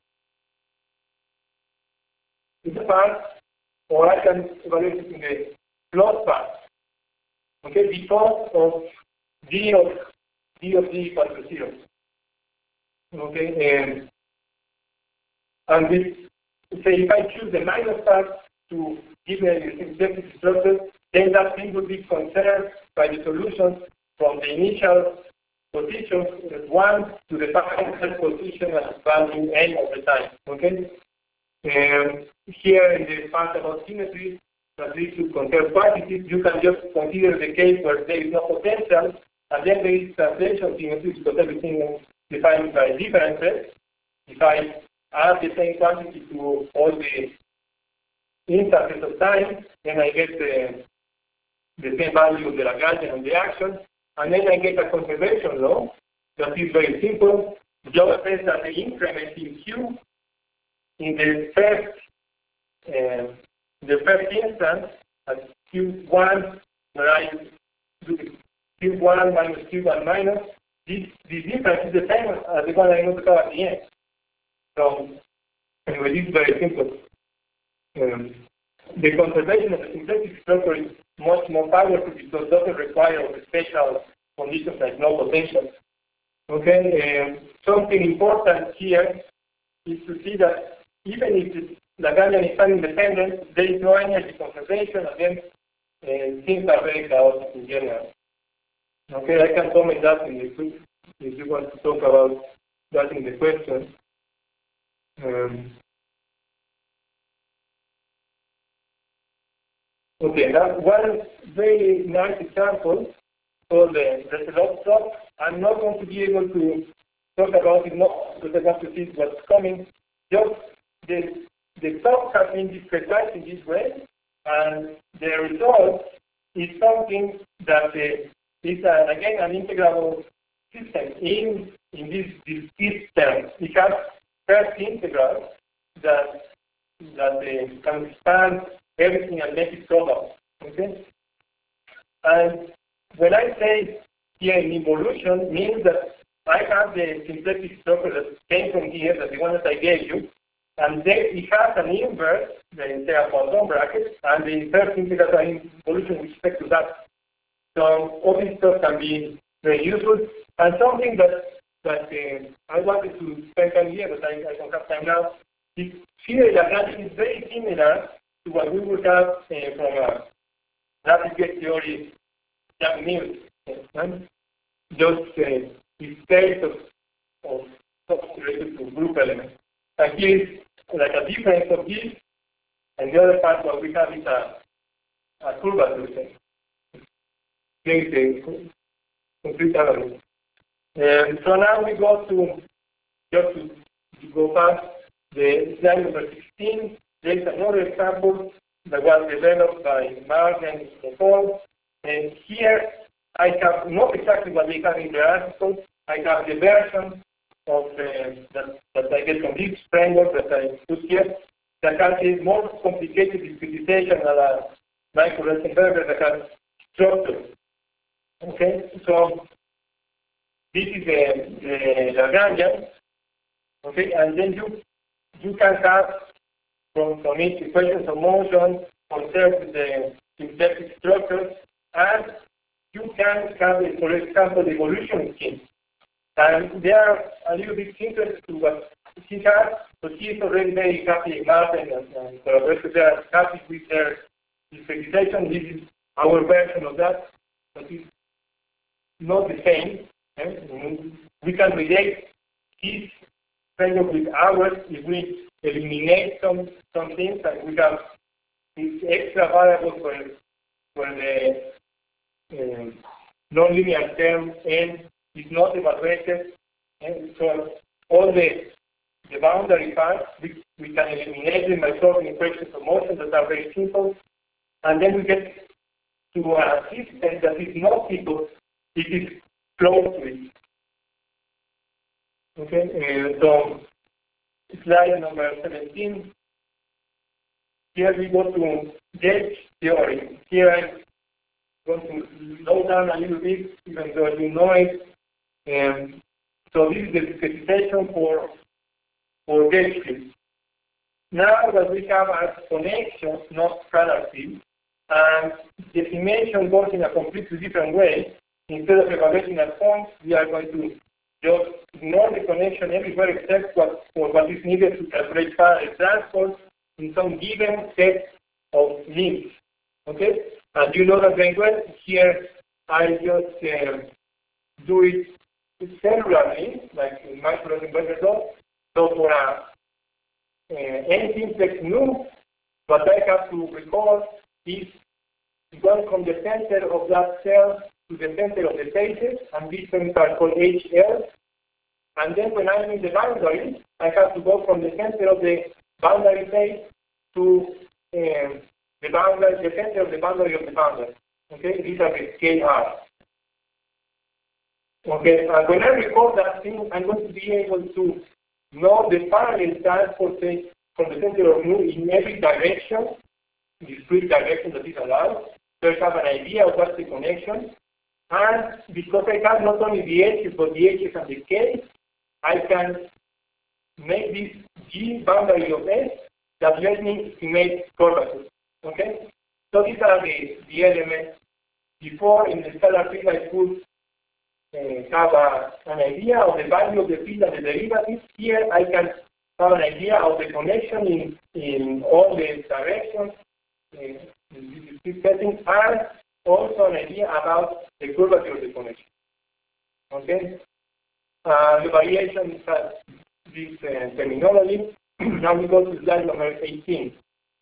in the part, or I can evaluate it in the plot part. Okay, because of d of d of d equal to zero. Okay, and and this, say if I choose the minus part to give a symplectic structure, then that thing would be considered by the solution from the initial position one to the final position at value n of the time. Okay? And here in the part about symmetry, that leads to conserve quantities, you can just consider the case where there is no potential, and then there is translation symmetry because everything is defined by differences. If I add the same quantity to all the instances of time, then I get the, the same value of the Lagrangian on the action, and then I get a conservation law that is very simple. Just says that the increment in Q in the first uh, the first instance at Q one, where I do Q one minus Q one minus, this, this difference is the same as the one I know to at the end. So anyway, this is very simple. Um, the conservation of the symplectic structure is much more powerful because it doesn't require special conditions like no potential. Okay, um, something important here is to see that even if the Lagrangian is time independent, there is no energy conservation, and then uh, things are very chaotic in general. Okay, I can comment that in the quick if you want to talk about that in the question. Um, okay, now one very nice example called the Resolve plot. I'm not going to be able to talk about it now because I have to see what's coming. Just the, the plot has been discretized in this way, and the result is something that uh, is, uh, again, an integrable system in, in this discrete terms. It has first integral that, that uh, can expand everything and make it global. Okay? And when I say here in involution, means that I have the symplectic structure that came from here, that the one that I gave you, and then it has an inverse, the say a Poisson bracket, and the first integral in involution with respect to that. So all this stuff can be very useful. And something that that uh, I wanted to spend time here, but I, I don't have time now, is here Lagrangian is very similar to what we would have uh, from a rapid gauge theory Jack Mills. Uh, just uh, the state of, of stuff related to group elements. And here is like a difference of this, and the other part what we have is a, a curvature thing. Here is the complete analog. Um, so now we go to, just to, to go past the slide number sixteen, there is another example that was developed by Mark and Nicole. And here I have not exactly what they have in the article. I have the version of uh, that, that I get from this framework that I put here that has a more complicated discretization than a Michael Rosenberger that has structure. Okay, so this is the, the Lagrangian. Okay, and then you you can have from, from it equations of motion, conserve the symplectic structures, and you can have, for example, the evolution scheme. And they are a little bit similar to what he has, but he is already very happy, Martin and, and Roberto, they are happy with their discretization. This is our version of that, but it's not the same. Eh? We can relate his framework with ours if we eliminate some, some things, and we have these extra variables where, where the um, nonlinear term n is not evaluated, and so all the, the boundary parts, we, we can eliminate them by solving equations of motion that are very simple, and then we get to a system that is not simple, it is close to it. Okay, uh, so slide number seventeen. here we go to gauge theory. Here I'm going to slow down a little bit, even though you know it. Um, so this is the specification for, for gauge field. Now that we have a connection, not scalar field, and the estimation goes in a completely different way, instead of evaluating at points, we are going to just ignore the connection everywhere except what, for what is needed to calculate parallel transport in some given set of needs. Okay? And you know that very well. Here, I just uh, do it cellularly, like in microinverter does. So for a, uh, any simplex nu, what I have to record is going from the center of that cell to the center of the phases, and these terms are called H L. And then when I'm in the boundary, I have to go from the center of the boundary phase to um, the boundary, the center of the boundary of the boundary. Okay, these are the K R. Okay, and when I record that thing, I'm going to be able to know the parallel transport from the center of nu in every direction, discrete direction that is allowed. So I have an idea of what's the connection. And because I have not only the H's, but the H's and the K's, I can make this G boundary of S that lets me estimate curvature. Okay? So these are the, the elements. Before in the scalar field, I could uh, have a, an idea of the value of the field and the derivatives. Here, I can have an idea of the connection in, in all the directions, uh, in this setting, and also an idea about the curvature of the connection. Okay? Uh, the variation has this uh, terminology. Now we go to slide number eighteen.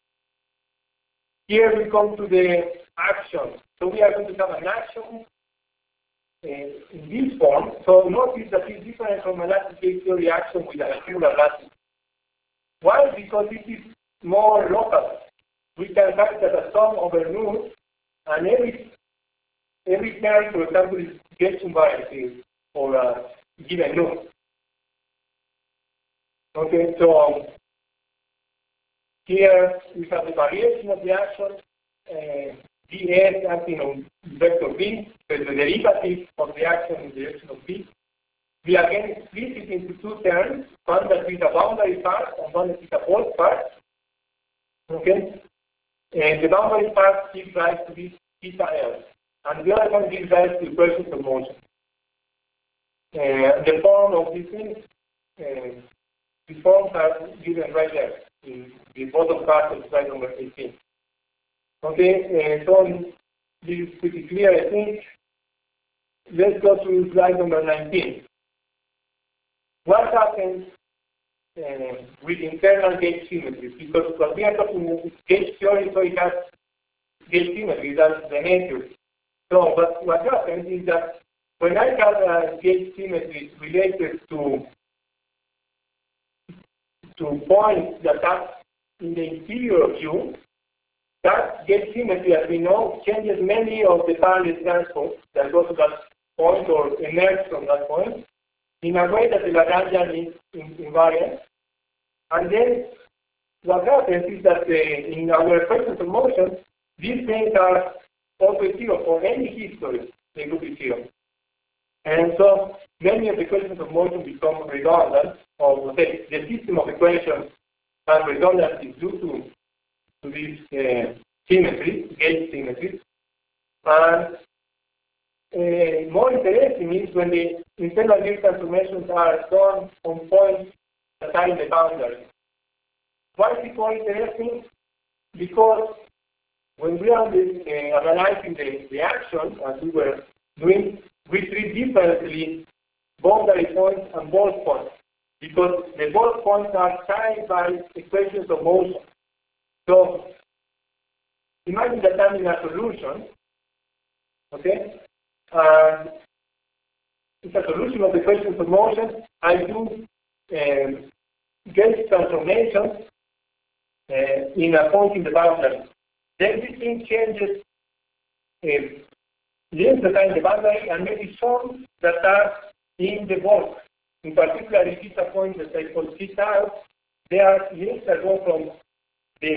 Here we come to the action. So we are going to have an action uh, in this form. So notice that it's different from an elastic gauge theory action with an angular lattice. Why? Because this is more local. We can have that a sum over nu, and every every term, for example, is gauge invariant for a given nu. Okay, so um, here we have the variation of the action, uh, ds acting on vector b, so the derivative of the action in the direction of b. We again split it into two terms, one that is a boundary part and one that is a bulk part. Okay, and the boundary part gives rise to this theta L, and the other one gives rise to equations of motion. Uh, the form of these things, uh, the forms are given right there in the bottom part of slide number eighteen. Okay, uh, so this is pretty clear, I think. Let's go to slide number nineteen. What happens uh, with internal gauge symmetry? Because what we are talking about is gauge theory, so it has gauge symmetry, that's the nature. So, but what happens is that when I have a gauge symmetry related to to points that are in the interior of U, that gauge symmetry, as we know, changes many of the parallel transports that go to that point or emerge from that point in a way that the Lagrangian is invariant. And then what happens is that uh, in our equations of motion, these things are always zero. For any history, they could be zero. And so many of the equations of motion become redundant, or the, the system of equations has redundancy due to, to this uh, symmetry, gauge symmetry. And uh, more interesting is when the internal gauge transformations are done on points that are in the boundary. Why is it more interesting? Because when we are this, uh, analyzing the, the action, as we were doing, we treat differently boundary points and bulk points, because the bulk points are tied by equations of motion. So imagine that I'm in a solution, okay? And it's a solution of the equations of motion. I do um, gauge transformations uh, in a point in the boundary. Then this thing changes uh, links that are in the boundary and maybe some that are in the bulk. In particular, if it's a point that I call theta, there are links that go from the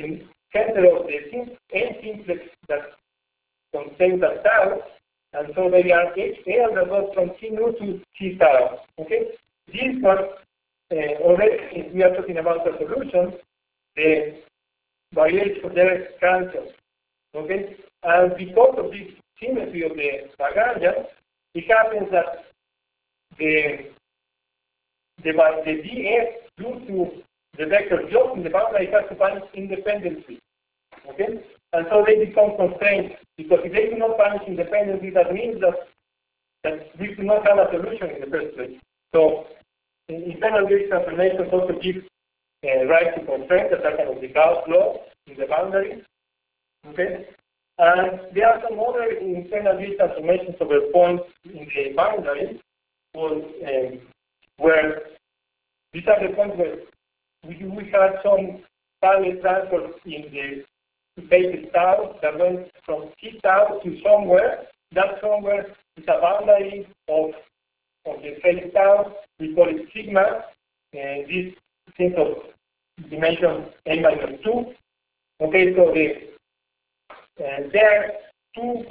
center of the sim n simplex that contains a tau, and so they are H L that goes from T nu to T tau. Okay? This one, uh, already, if we are talking about the solution, the variation there is cancelled. Okay? And because of this symmetry of the Lagrangian, it happens that the the, the D F due to the vector just in the boundary has to vanish independently. Okay? And so they become constrained, because if they do not vanish independently, that means that, that we do not have a solution in the first place. So internal gauge transformations also give uh, rise to constraints that are kind of the Gauss law in the boundary. Okay? And there are some other internal gauge transformations over points in the boundary well, um, where these are the points where we, we had some parallel transport in the basis tau that went from T tau to somewhere. That somewhere is a boundary of, of the phase tau. We call it sigma, and this thing of dimension n minus two. Okay, so the and there are two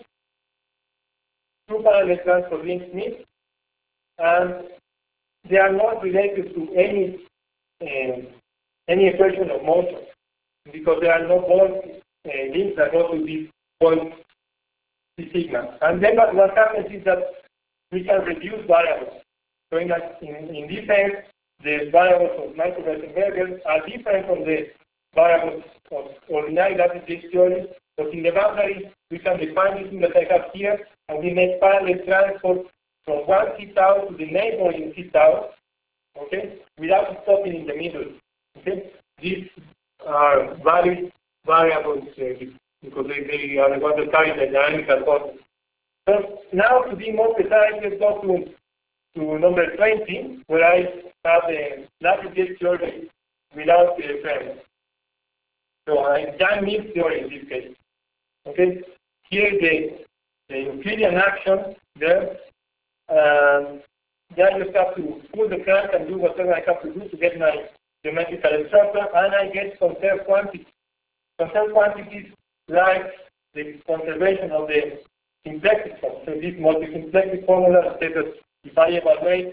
two parallel transport links meet, and they are not related to any um, any expression of motion, because there are no bond uh, links that go to this point T sigma. And then what, what happens is that we can reduce variables. So in, a, in, in this sense, the variables of Micro-Weissenberger are different from the variables of ordinary lattice gauge theory, but in the boundary, we can define this thing that I have here, and we make parallel transport from one T tau to the neighboring T tau, okay, without stopping in the middle. Okay, these are valid variables uh, because they, they are the ones that carry the dynamical constant. So now, to be more precise, let's go to to number twenty, where I have the lattice gauge theory without the friends. So I can meet theory in this case. Okay, here the the Euclidean action there. Um, then I just have to pull the crank and do whatever I have to do to get my geometrical structure, and I get conserved quantities. Conserved quantities like the conservation of the symplectic form. So this multi-symplectic formula says that if I evaluate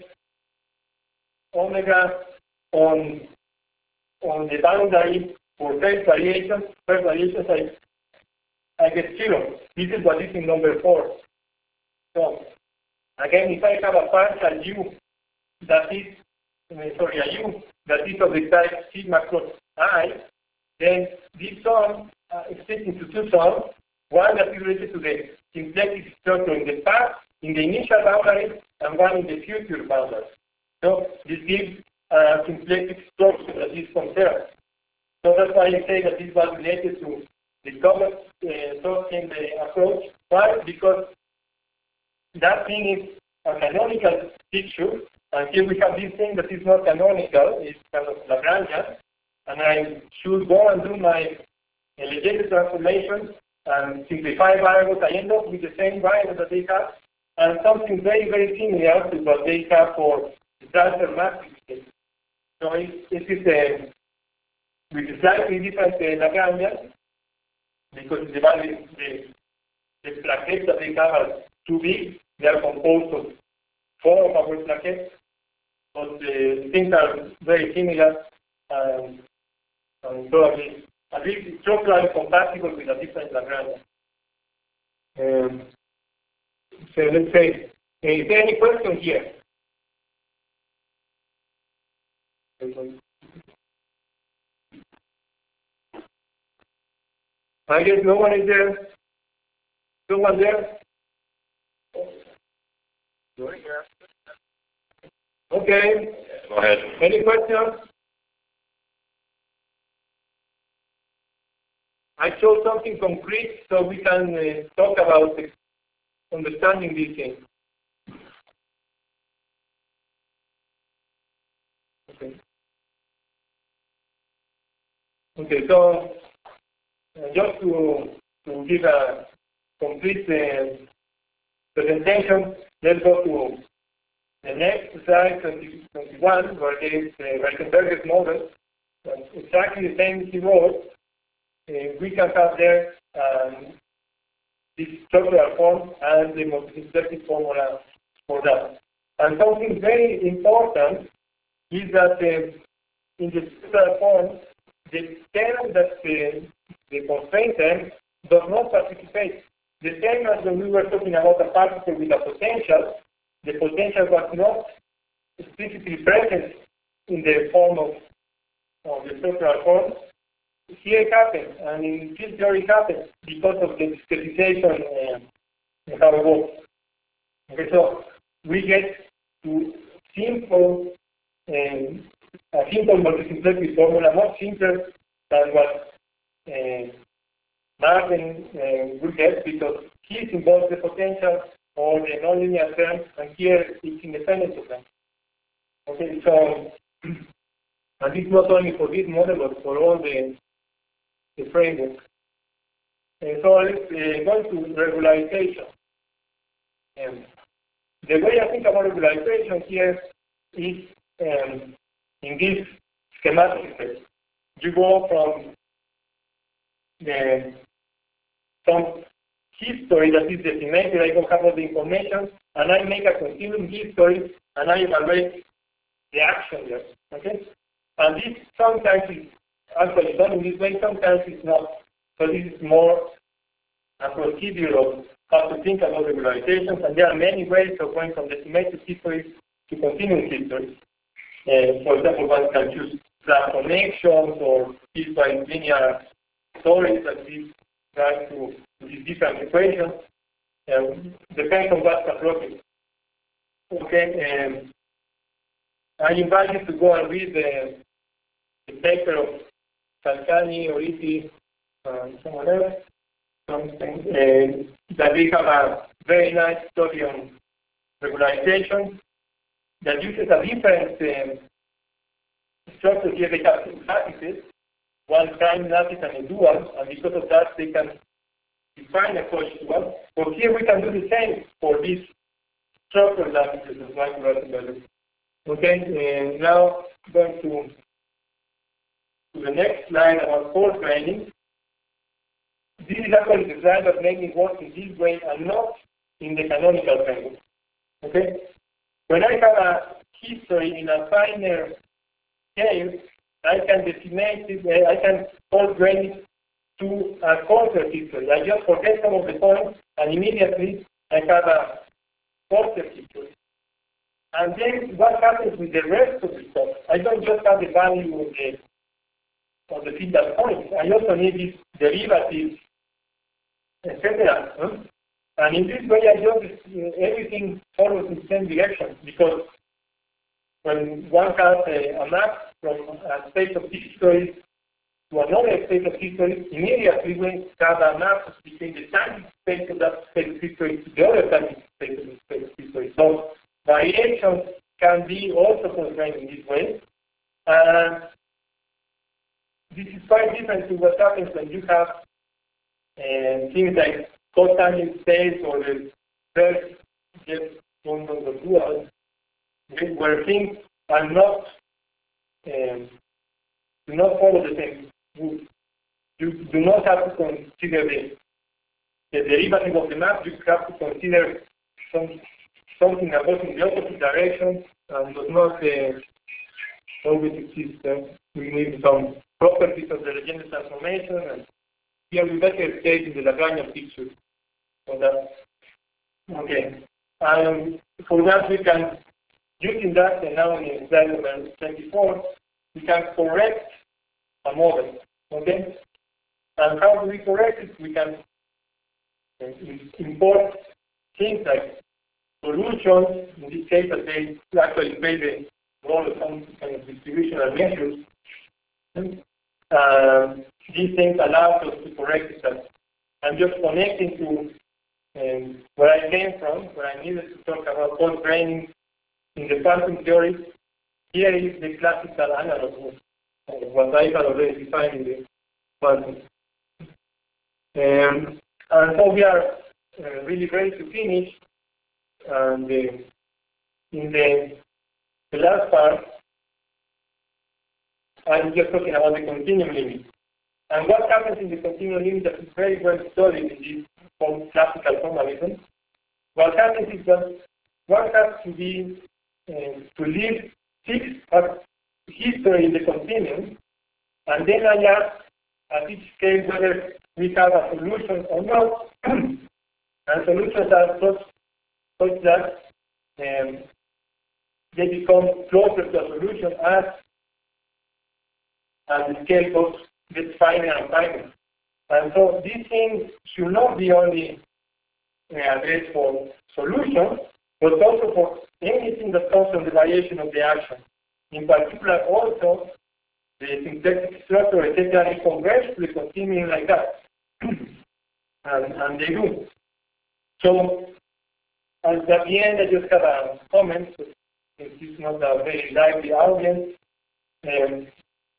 omega on on the boundary for phase variations, phase variations I I get zero. This is what is in number four. So again, if I have a partial U that is, sorry, a U that is of the type sigma cross I, then this sum uh, is split into two sums, one that is related to the symplectic structure in the past, in the initial boundary, and one in the future boundary. So this gives a symplectic structure that is conserved. So that's why I say that this was related to the common uh, source in the approach. Why? Because that thing is a canonical picture, and here we have this thing that is not canonical, it's kind of Lagrangian, and I should go and do my Legendre transformation and simplify variables. I end up with the same variables that they have, and something very, very similar to what they have for the transfer matrix. So it, it is a, with a slightly different uh, Lagrangian, because the value, the, the plaquettes that they have are too big. They are composed of four of our plaquettes, but the things are very similar, um, and probably at least structurally compatible with a different Lagrangian. Um, so let's say, is there any question here? I guess no one is there. No one there? Okay. Go ahead. Any questions? I showed something concrete so we can uh, talk about understanding these things. Okay. Okay, so uh, just to, to give a complete uh, presentation, let's go to the next slide, twenty-one, where there is uh, Weissenberger's model. And exactly the same he wrote, uh, we can have there um, this structural form and the multisymplectic formula for that. And something very important is that uh, in the structural form, the term that uh, the constraint term does not participate. The same as when we were talking about a particle with a potential, the potential was not explicitly present in the form of, of the structural form. Here it happens, and in field theory it happens because of the discretization uh, and how it works. Okay, so we get to simple, um, a simple multisymplectic formula, much simpler than what uh, Martin uh, would get, because here involves the potential or the nonlinear term, and here it's independent of them. Okay, so, and this not only for this model, but for all the, the framework. And so let's uh, go to regularization. Um, the way I think about regularization here is um, in this schematic space. You go from the, some history that is decimated, I don't have all the information, and I make a continuum history, and I evaluate the action there, okay? And this sometimes is actually done in this way, sometimes it's not. So this is more a procedure of how to think about regularizations, and there are many ways of going from decimated history to continuum history. Uh, for example, one can choose graph connections or piecewise linear stories that lead right to, to these different equations. Um, depends on what's appropriate. Okay, um, I invite you to go and read the, the paper of Salcani, Oriti, and someone else, something, uh, that we have a very nice study on regularization that uses a different um, structure. Here they have two lattices, one prime lattice and a dual, and because of that they can define a codual. But here we can do the same for these structure lattices as one together. Okay, uh, now going to, to the next slide about force graining. This is actually the slide that makes me work in this way and not in the canonical framework. Okay? When I have a history in a finer scale, I can decimate it, uh, I can force grain it to a coarser history. I just forget some of the points, and immediately I have a coarser history. And then what happens with the rest of the stuff? I don't just have the value of the of the feedback points. I also need these derivatives, et cetera. Huh? And in this way, I just uh, everything follows in the same direction, because when one has a, a map from a state of history to another state of history, immediately we have a map between the time space of that state of history to the other time space of the state of history. So variations can be also constrained in this way. And this is quite different to what happens when you have uh, things like cotangent space or the first just one of the dual, where things are not um, do not follow the same route. You do not have to consider the, the derivative of the map. You have to consider some something that goes in the opposite direction and does not uh, always exist. Uh, we need some properties of the Legendre transformation, and here we better state in the Lagrangian picture for that. Okay. Um, for that we can, using that, and now in slide number twenty-four, we can correct a model. Okay? And how do we correct it? We can uh, import things like solutions, in this case, that they actually play the role of some kind of distributional measures. Uh, these things allow us to correct it. I'm just connecting to um, where I came from, where I needed to talk about force graining in the quantum theory. Here is the classical analog of what I had already defined in the quantum. Um, and so we are uh, really ready to finish. And uh, in the, the last part, I'm just talking about the continuum limit. And what happens in the continuum limit that is very well studied in this called classical formalism, what happens is that one has to be, uh, to live fixed at history in the continuum, and then I ask at each case whether we have a solution or not, and solutions are such, such that um, they become closer to a solution as, as the scale goes, gets finer and finer. And so these things should not be only uh, addressed for solutions, but also for anything that comes from the variation of the action. In particular, also, the symplectic structure, et cetera, they converge to the continuum like that. and, and they do. So, and at the end, I just have a comment. This is not a very lively audience. Um,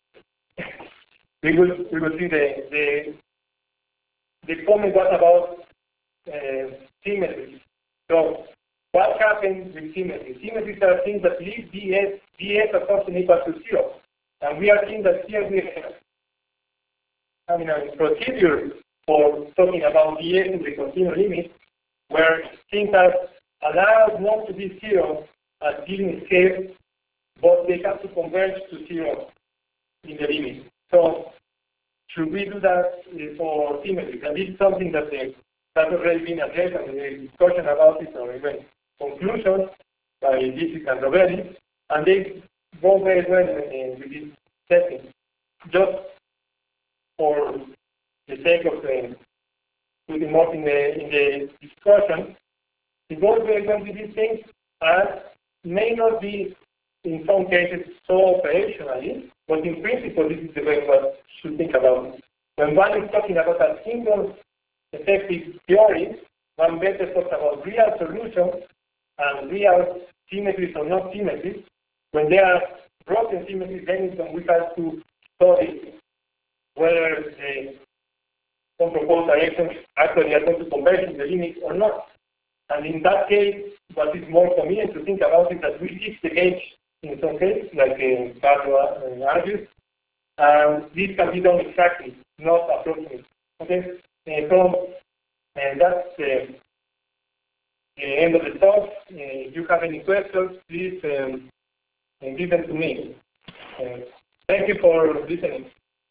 we will we will see the the the comment was about uh, symmetry. So, what happens with symmetry? Symmetries are things that leave ds ds as something equal to zero, and we are seeing that here we have having a procedure for talking about ds in the continuum limit, where things are allowed not to be zero at given scale, but they have to converge to zero in the limit. So, should we do that uh, for symmetry? And this is something that uh, has already been addressed, and there is discussion about it, or even conclusions by Disick and Rovelli, and they go very well uh, with this setting. Just for the sake of uh, putting more in the, in the discussion, it goes very well with these things, and may not be, in some cases, so operationally, but in principle, this is the way one should think about it. When one is talking about a single effective theory, one better talks about real solutions and real symmetries or not symmetries. When there are broken symmetries, then is when we have to study whether the some proposed directions actually are going to converge in the limit or not. And in that case, what is more convenient to think about is that we fix the gauge in some cases, like uh, Bardo argues, and this can be done exactly, not approximately. Okay, uh, so and that's uh, the end of the talk. Uh, if you have any questions, please um, give them to me. Uh, thank you for listening.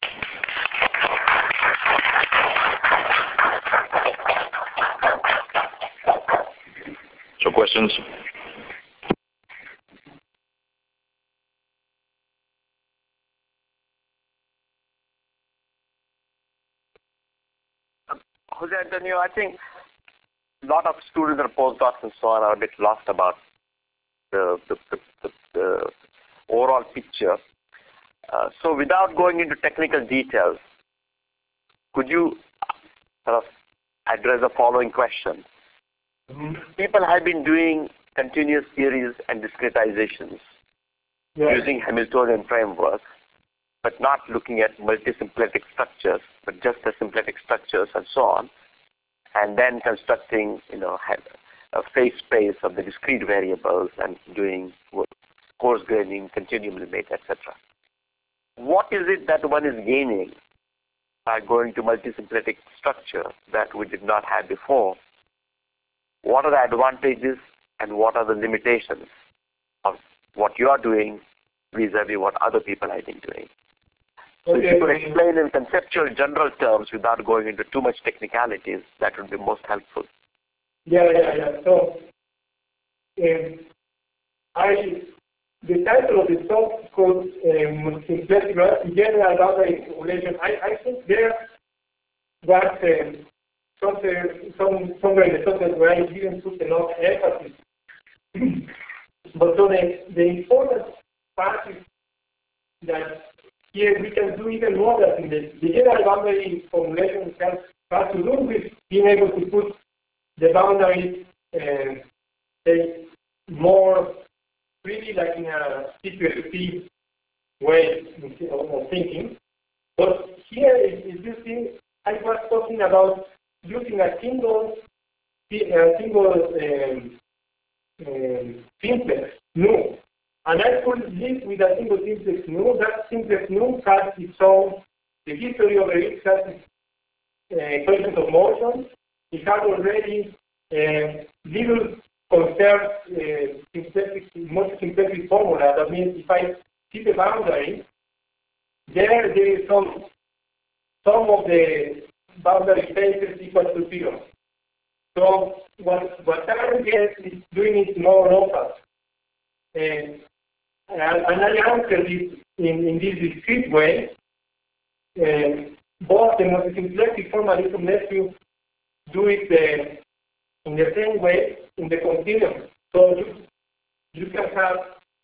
So questions? Jose Antonio, I think a lot of students or postdocs and so on are a bit lost about the, the, the, the, the overall picture. Uh, so without going into technical details, could you sort of address the following question? Mm-hmm. People have been doing continuous series and discretizations yeah. using Hamiltonian framework, but not looking at multisymplectic structures, but just the symplectic structures and so on, and then constructing, you know, a phase space of the discrete variables and doing coarse graining, continuum limit, et cetera. What is it that one is gaining by going to multisymplectic structure that we did not have before? What are the advantages and what are the limitations of what you are doing vis-a-vis what other people have been doing? So okay. If you could explain in conceptual general terms without going into too much technicalities, that would be most helpful. Yeah, yeah, yeah. So, um, I, the title of the talk is called um, Symplectic General Boundary Formulation. I, I think there was um, some, some, somewhere in the subject where I didn't put enough emphasis. But so the, the important part is that here we can do even more than in the, the general boundary formulation has, has to do with being able to put the boundaries uh, say, more really like in a C Q S P way of, of thinking. But here, if you see, I was talking about using a single, a single um, um, simplex nu. And I could live with a single simplex nu. That simplex nu has its own the history of it has uh, questions of motion. It has already uh, little conserved uh, synthetic, multi-synthetic formula. That means if I see the boundary, there there is some some of the boundary spaces equal to zero. So what what Karen gets is doing it more local. And, and I answer this in, in this discrete way. Uh, both the multi-symplectic formalism lets you do it uh, in the same way in the continuum. So you, you can have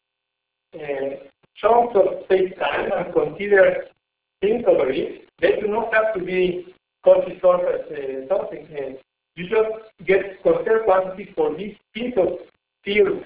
uh, chunks of space-time and consider things over it. They do not have to be Cauchy surface uh, something. Uh, you just get conserved quantity for this piece of field.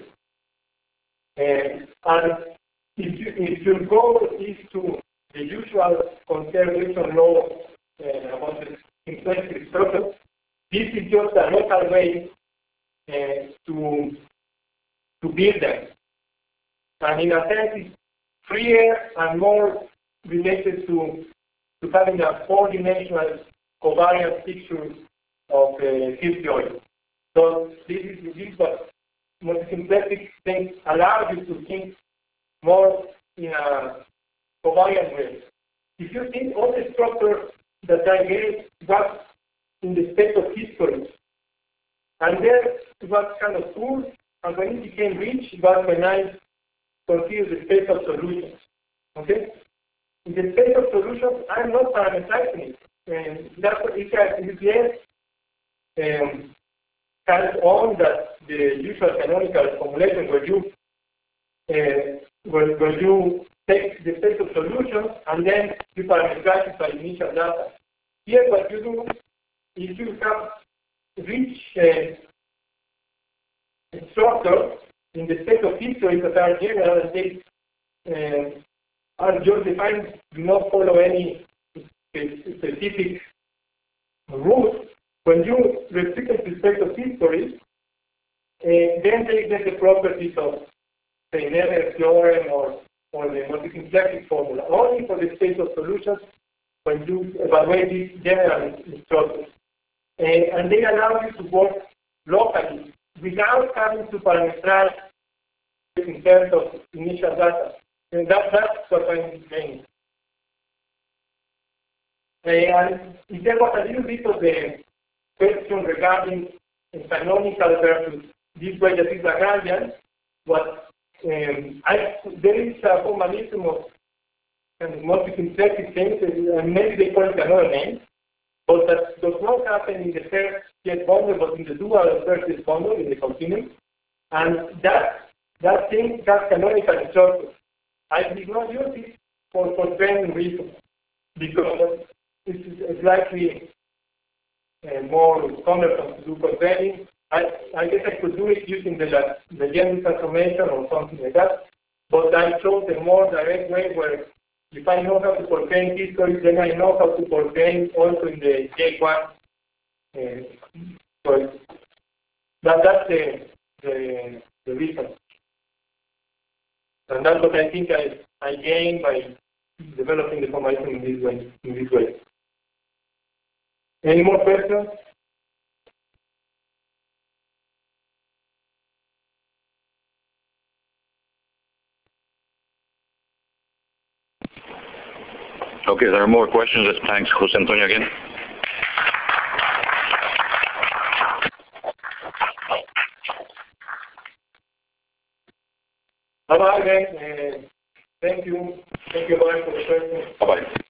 Uh, and if, you, if your goal is to the usual conservation law uh, about the symplectic structure, this is just a local way uh, to to build them. And in a sense, it's freer and more related to, to having a four-dimensional covariance picture of uh, field theory. So this is, this is what multi-symplectic things allow you to think more in a covariant way. If you think all the structure that I gave was in the space of history, and then it was kind of cool, and when it became rich, it was when I considered the space of solutions. Okay? In the space of solutions, I'm not parameterizing it. And that's what it is less um, hands-on that the usual canonical formulation where you uh, where, where you take the space of solutions and then you parameterize it by initial data. Here what you do is you have rich uh, structures in the space of history that are general and they uh, are just defined, do not follow any specific route. When you restrict it to space of history, uh, then they get the properties of the Never theorem or, or the multi-symplectic formula, only for the space of solutions when you evaluate these general structures. Uh, and they allow you to work locally without having to parameterize in terms of initial data. And that, that's what I'm saying. Uh, and there was a little bit of the question regarding canonical versus this way that is Lagrangian. What um, I, there is a formalism of kind of multi-symplectic things, and maybe they call it another name, but that does not happen in the first jet bundle, but in the dual first jet bundle in the continuum. And that that thing has canonical structure. I did not use it for constraining reasons because it's slightly uh, more cumbersome to do constraining. I, I guess I could do it using the Legendre transformation or something like that, but I chose a more direct way where if I know how to constrain history, then I know how to constrain also in the J one. Uh, so that, that's the, the, the reason. And that's what I think I, I gained by developing the formalism in this way. In this way. Any more questions? Okay, there are more questions. Thanks, Jose Antonio, again. Bye-bye, uh, thank you. Thank you, Brian, for the question. Bye-bye.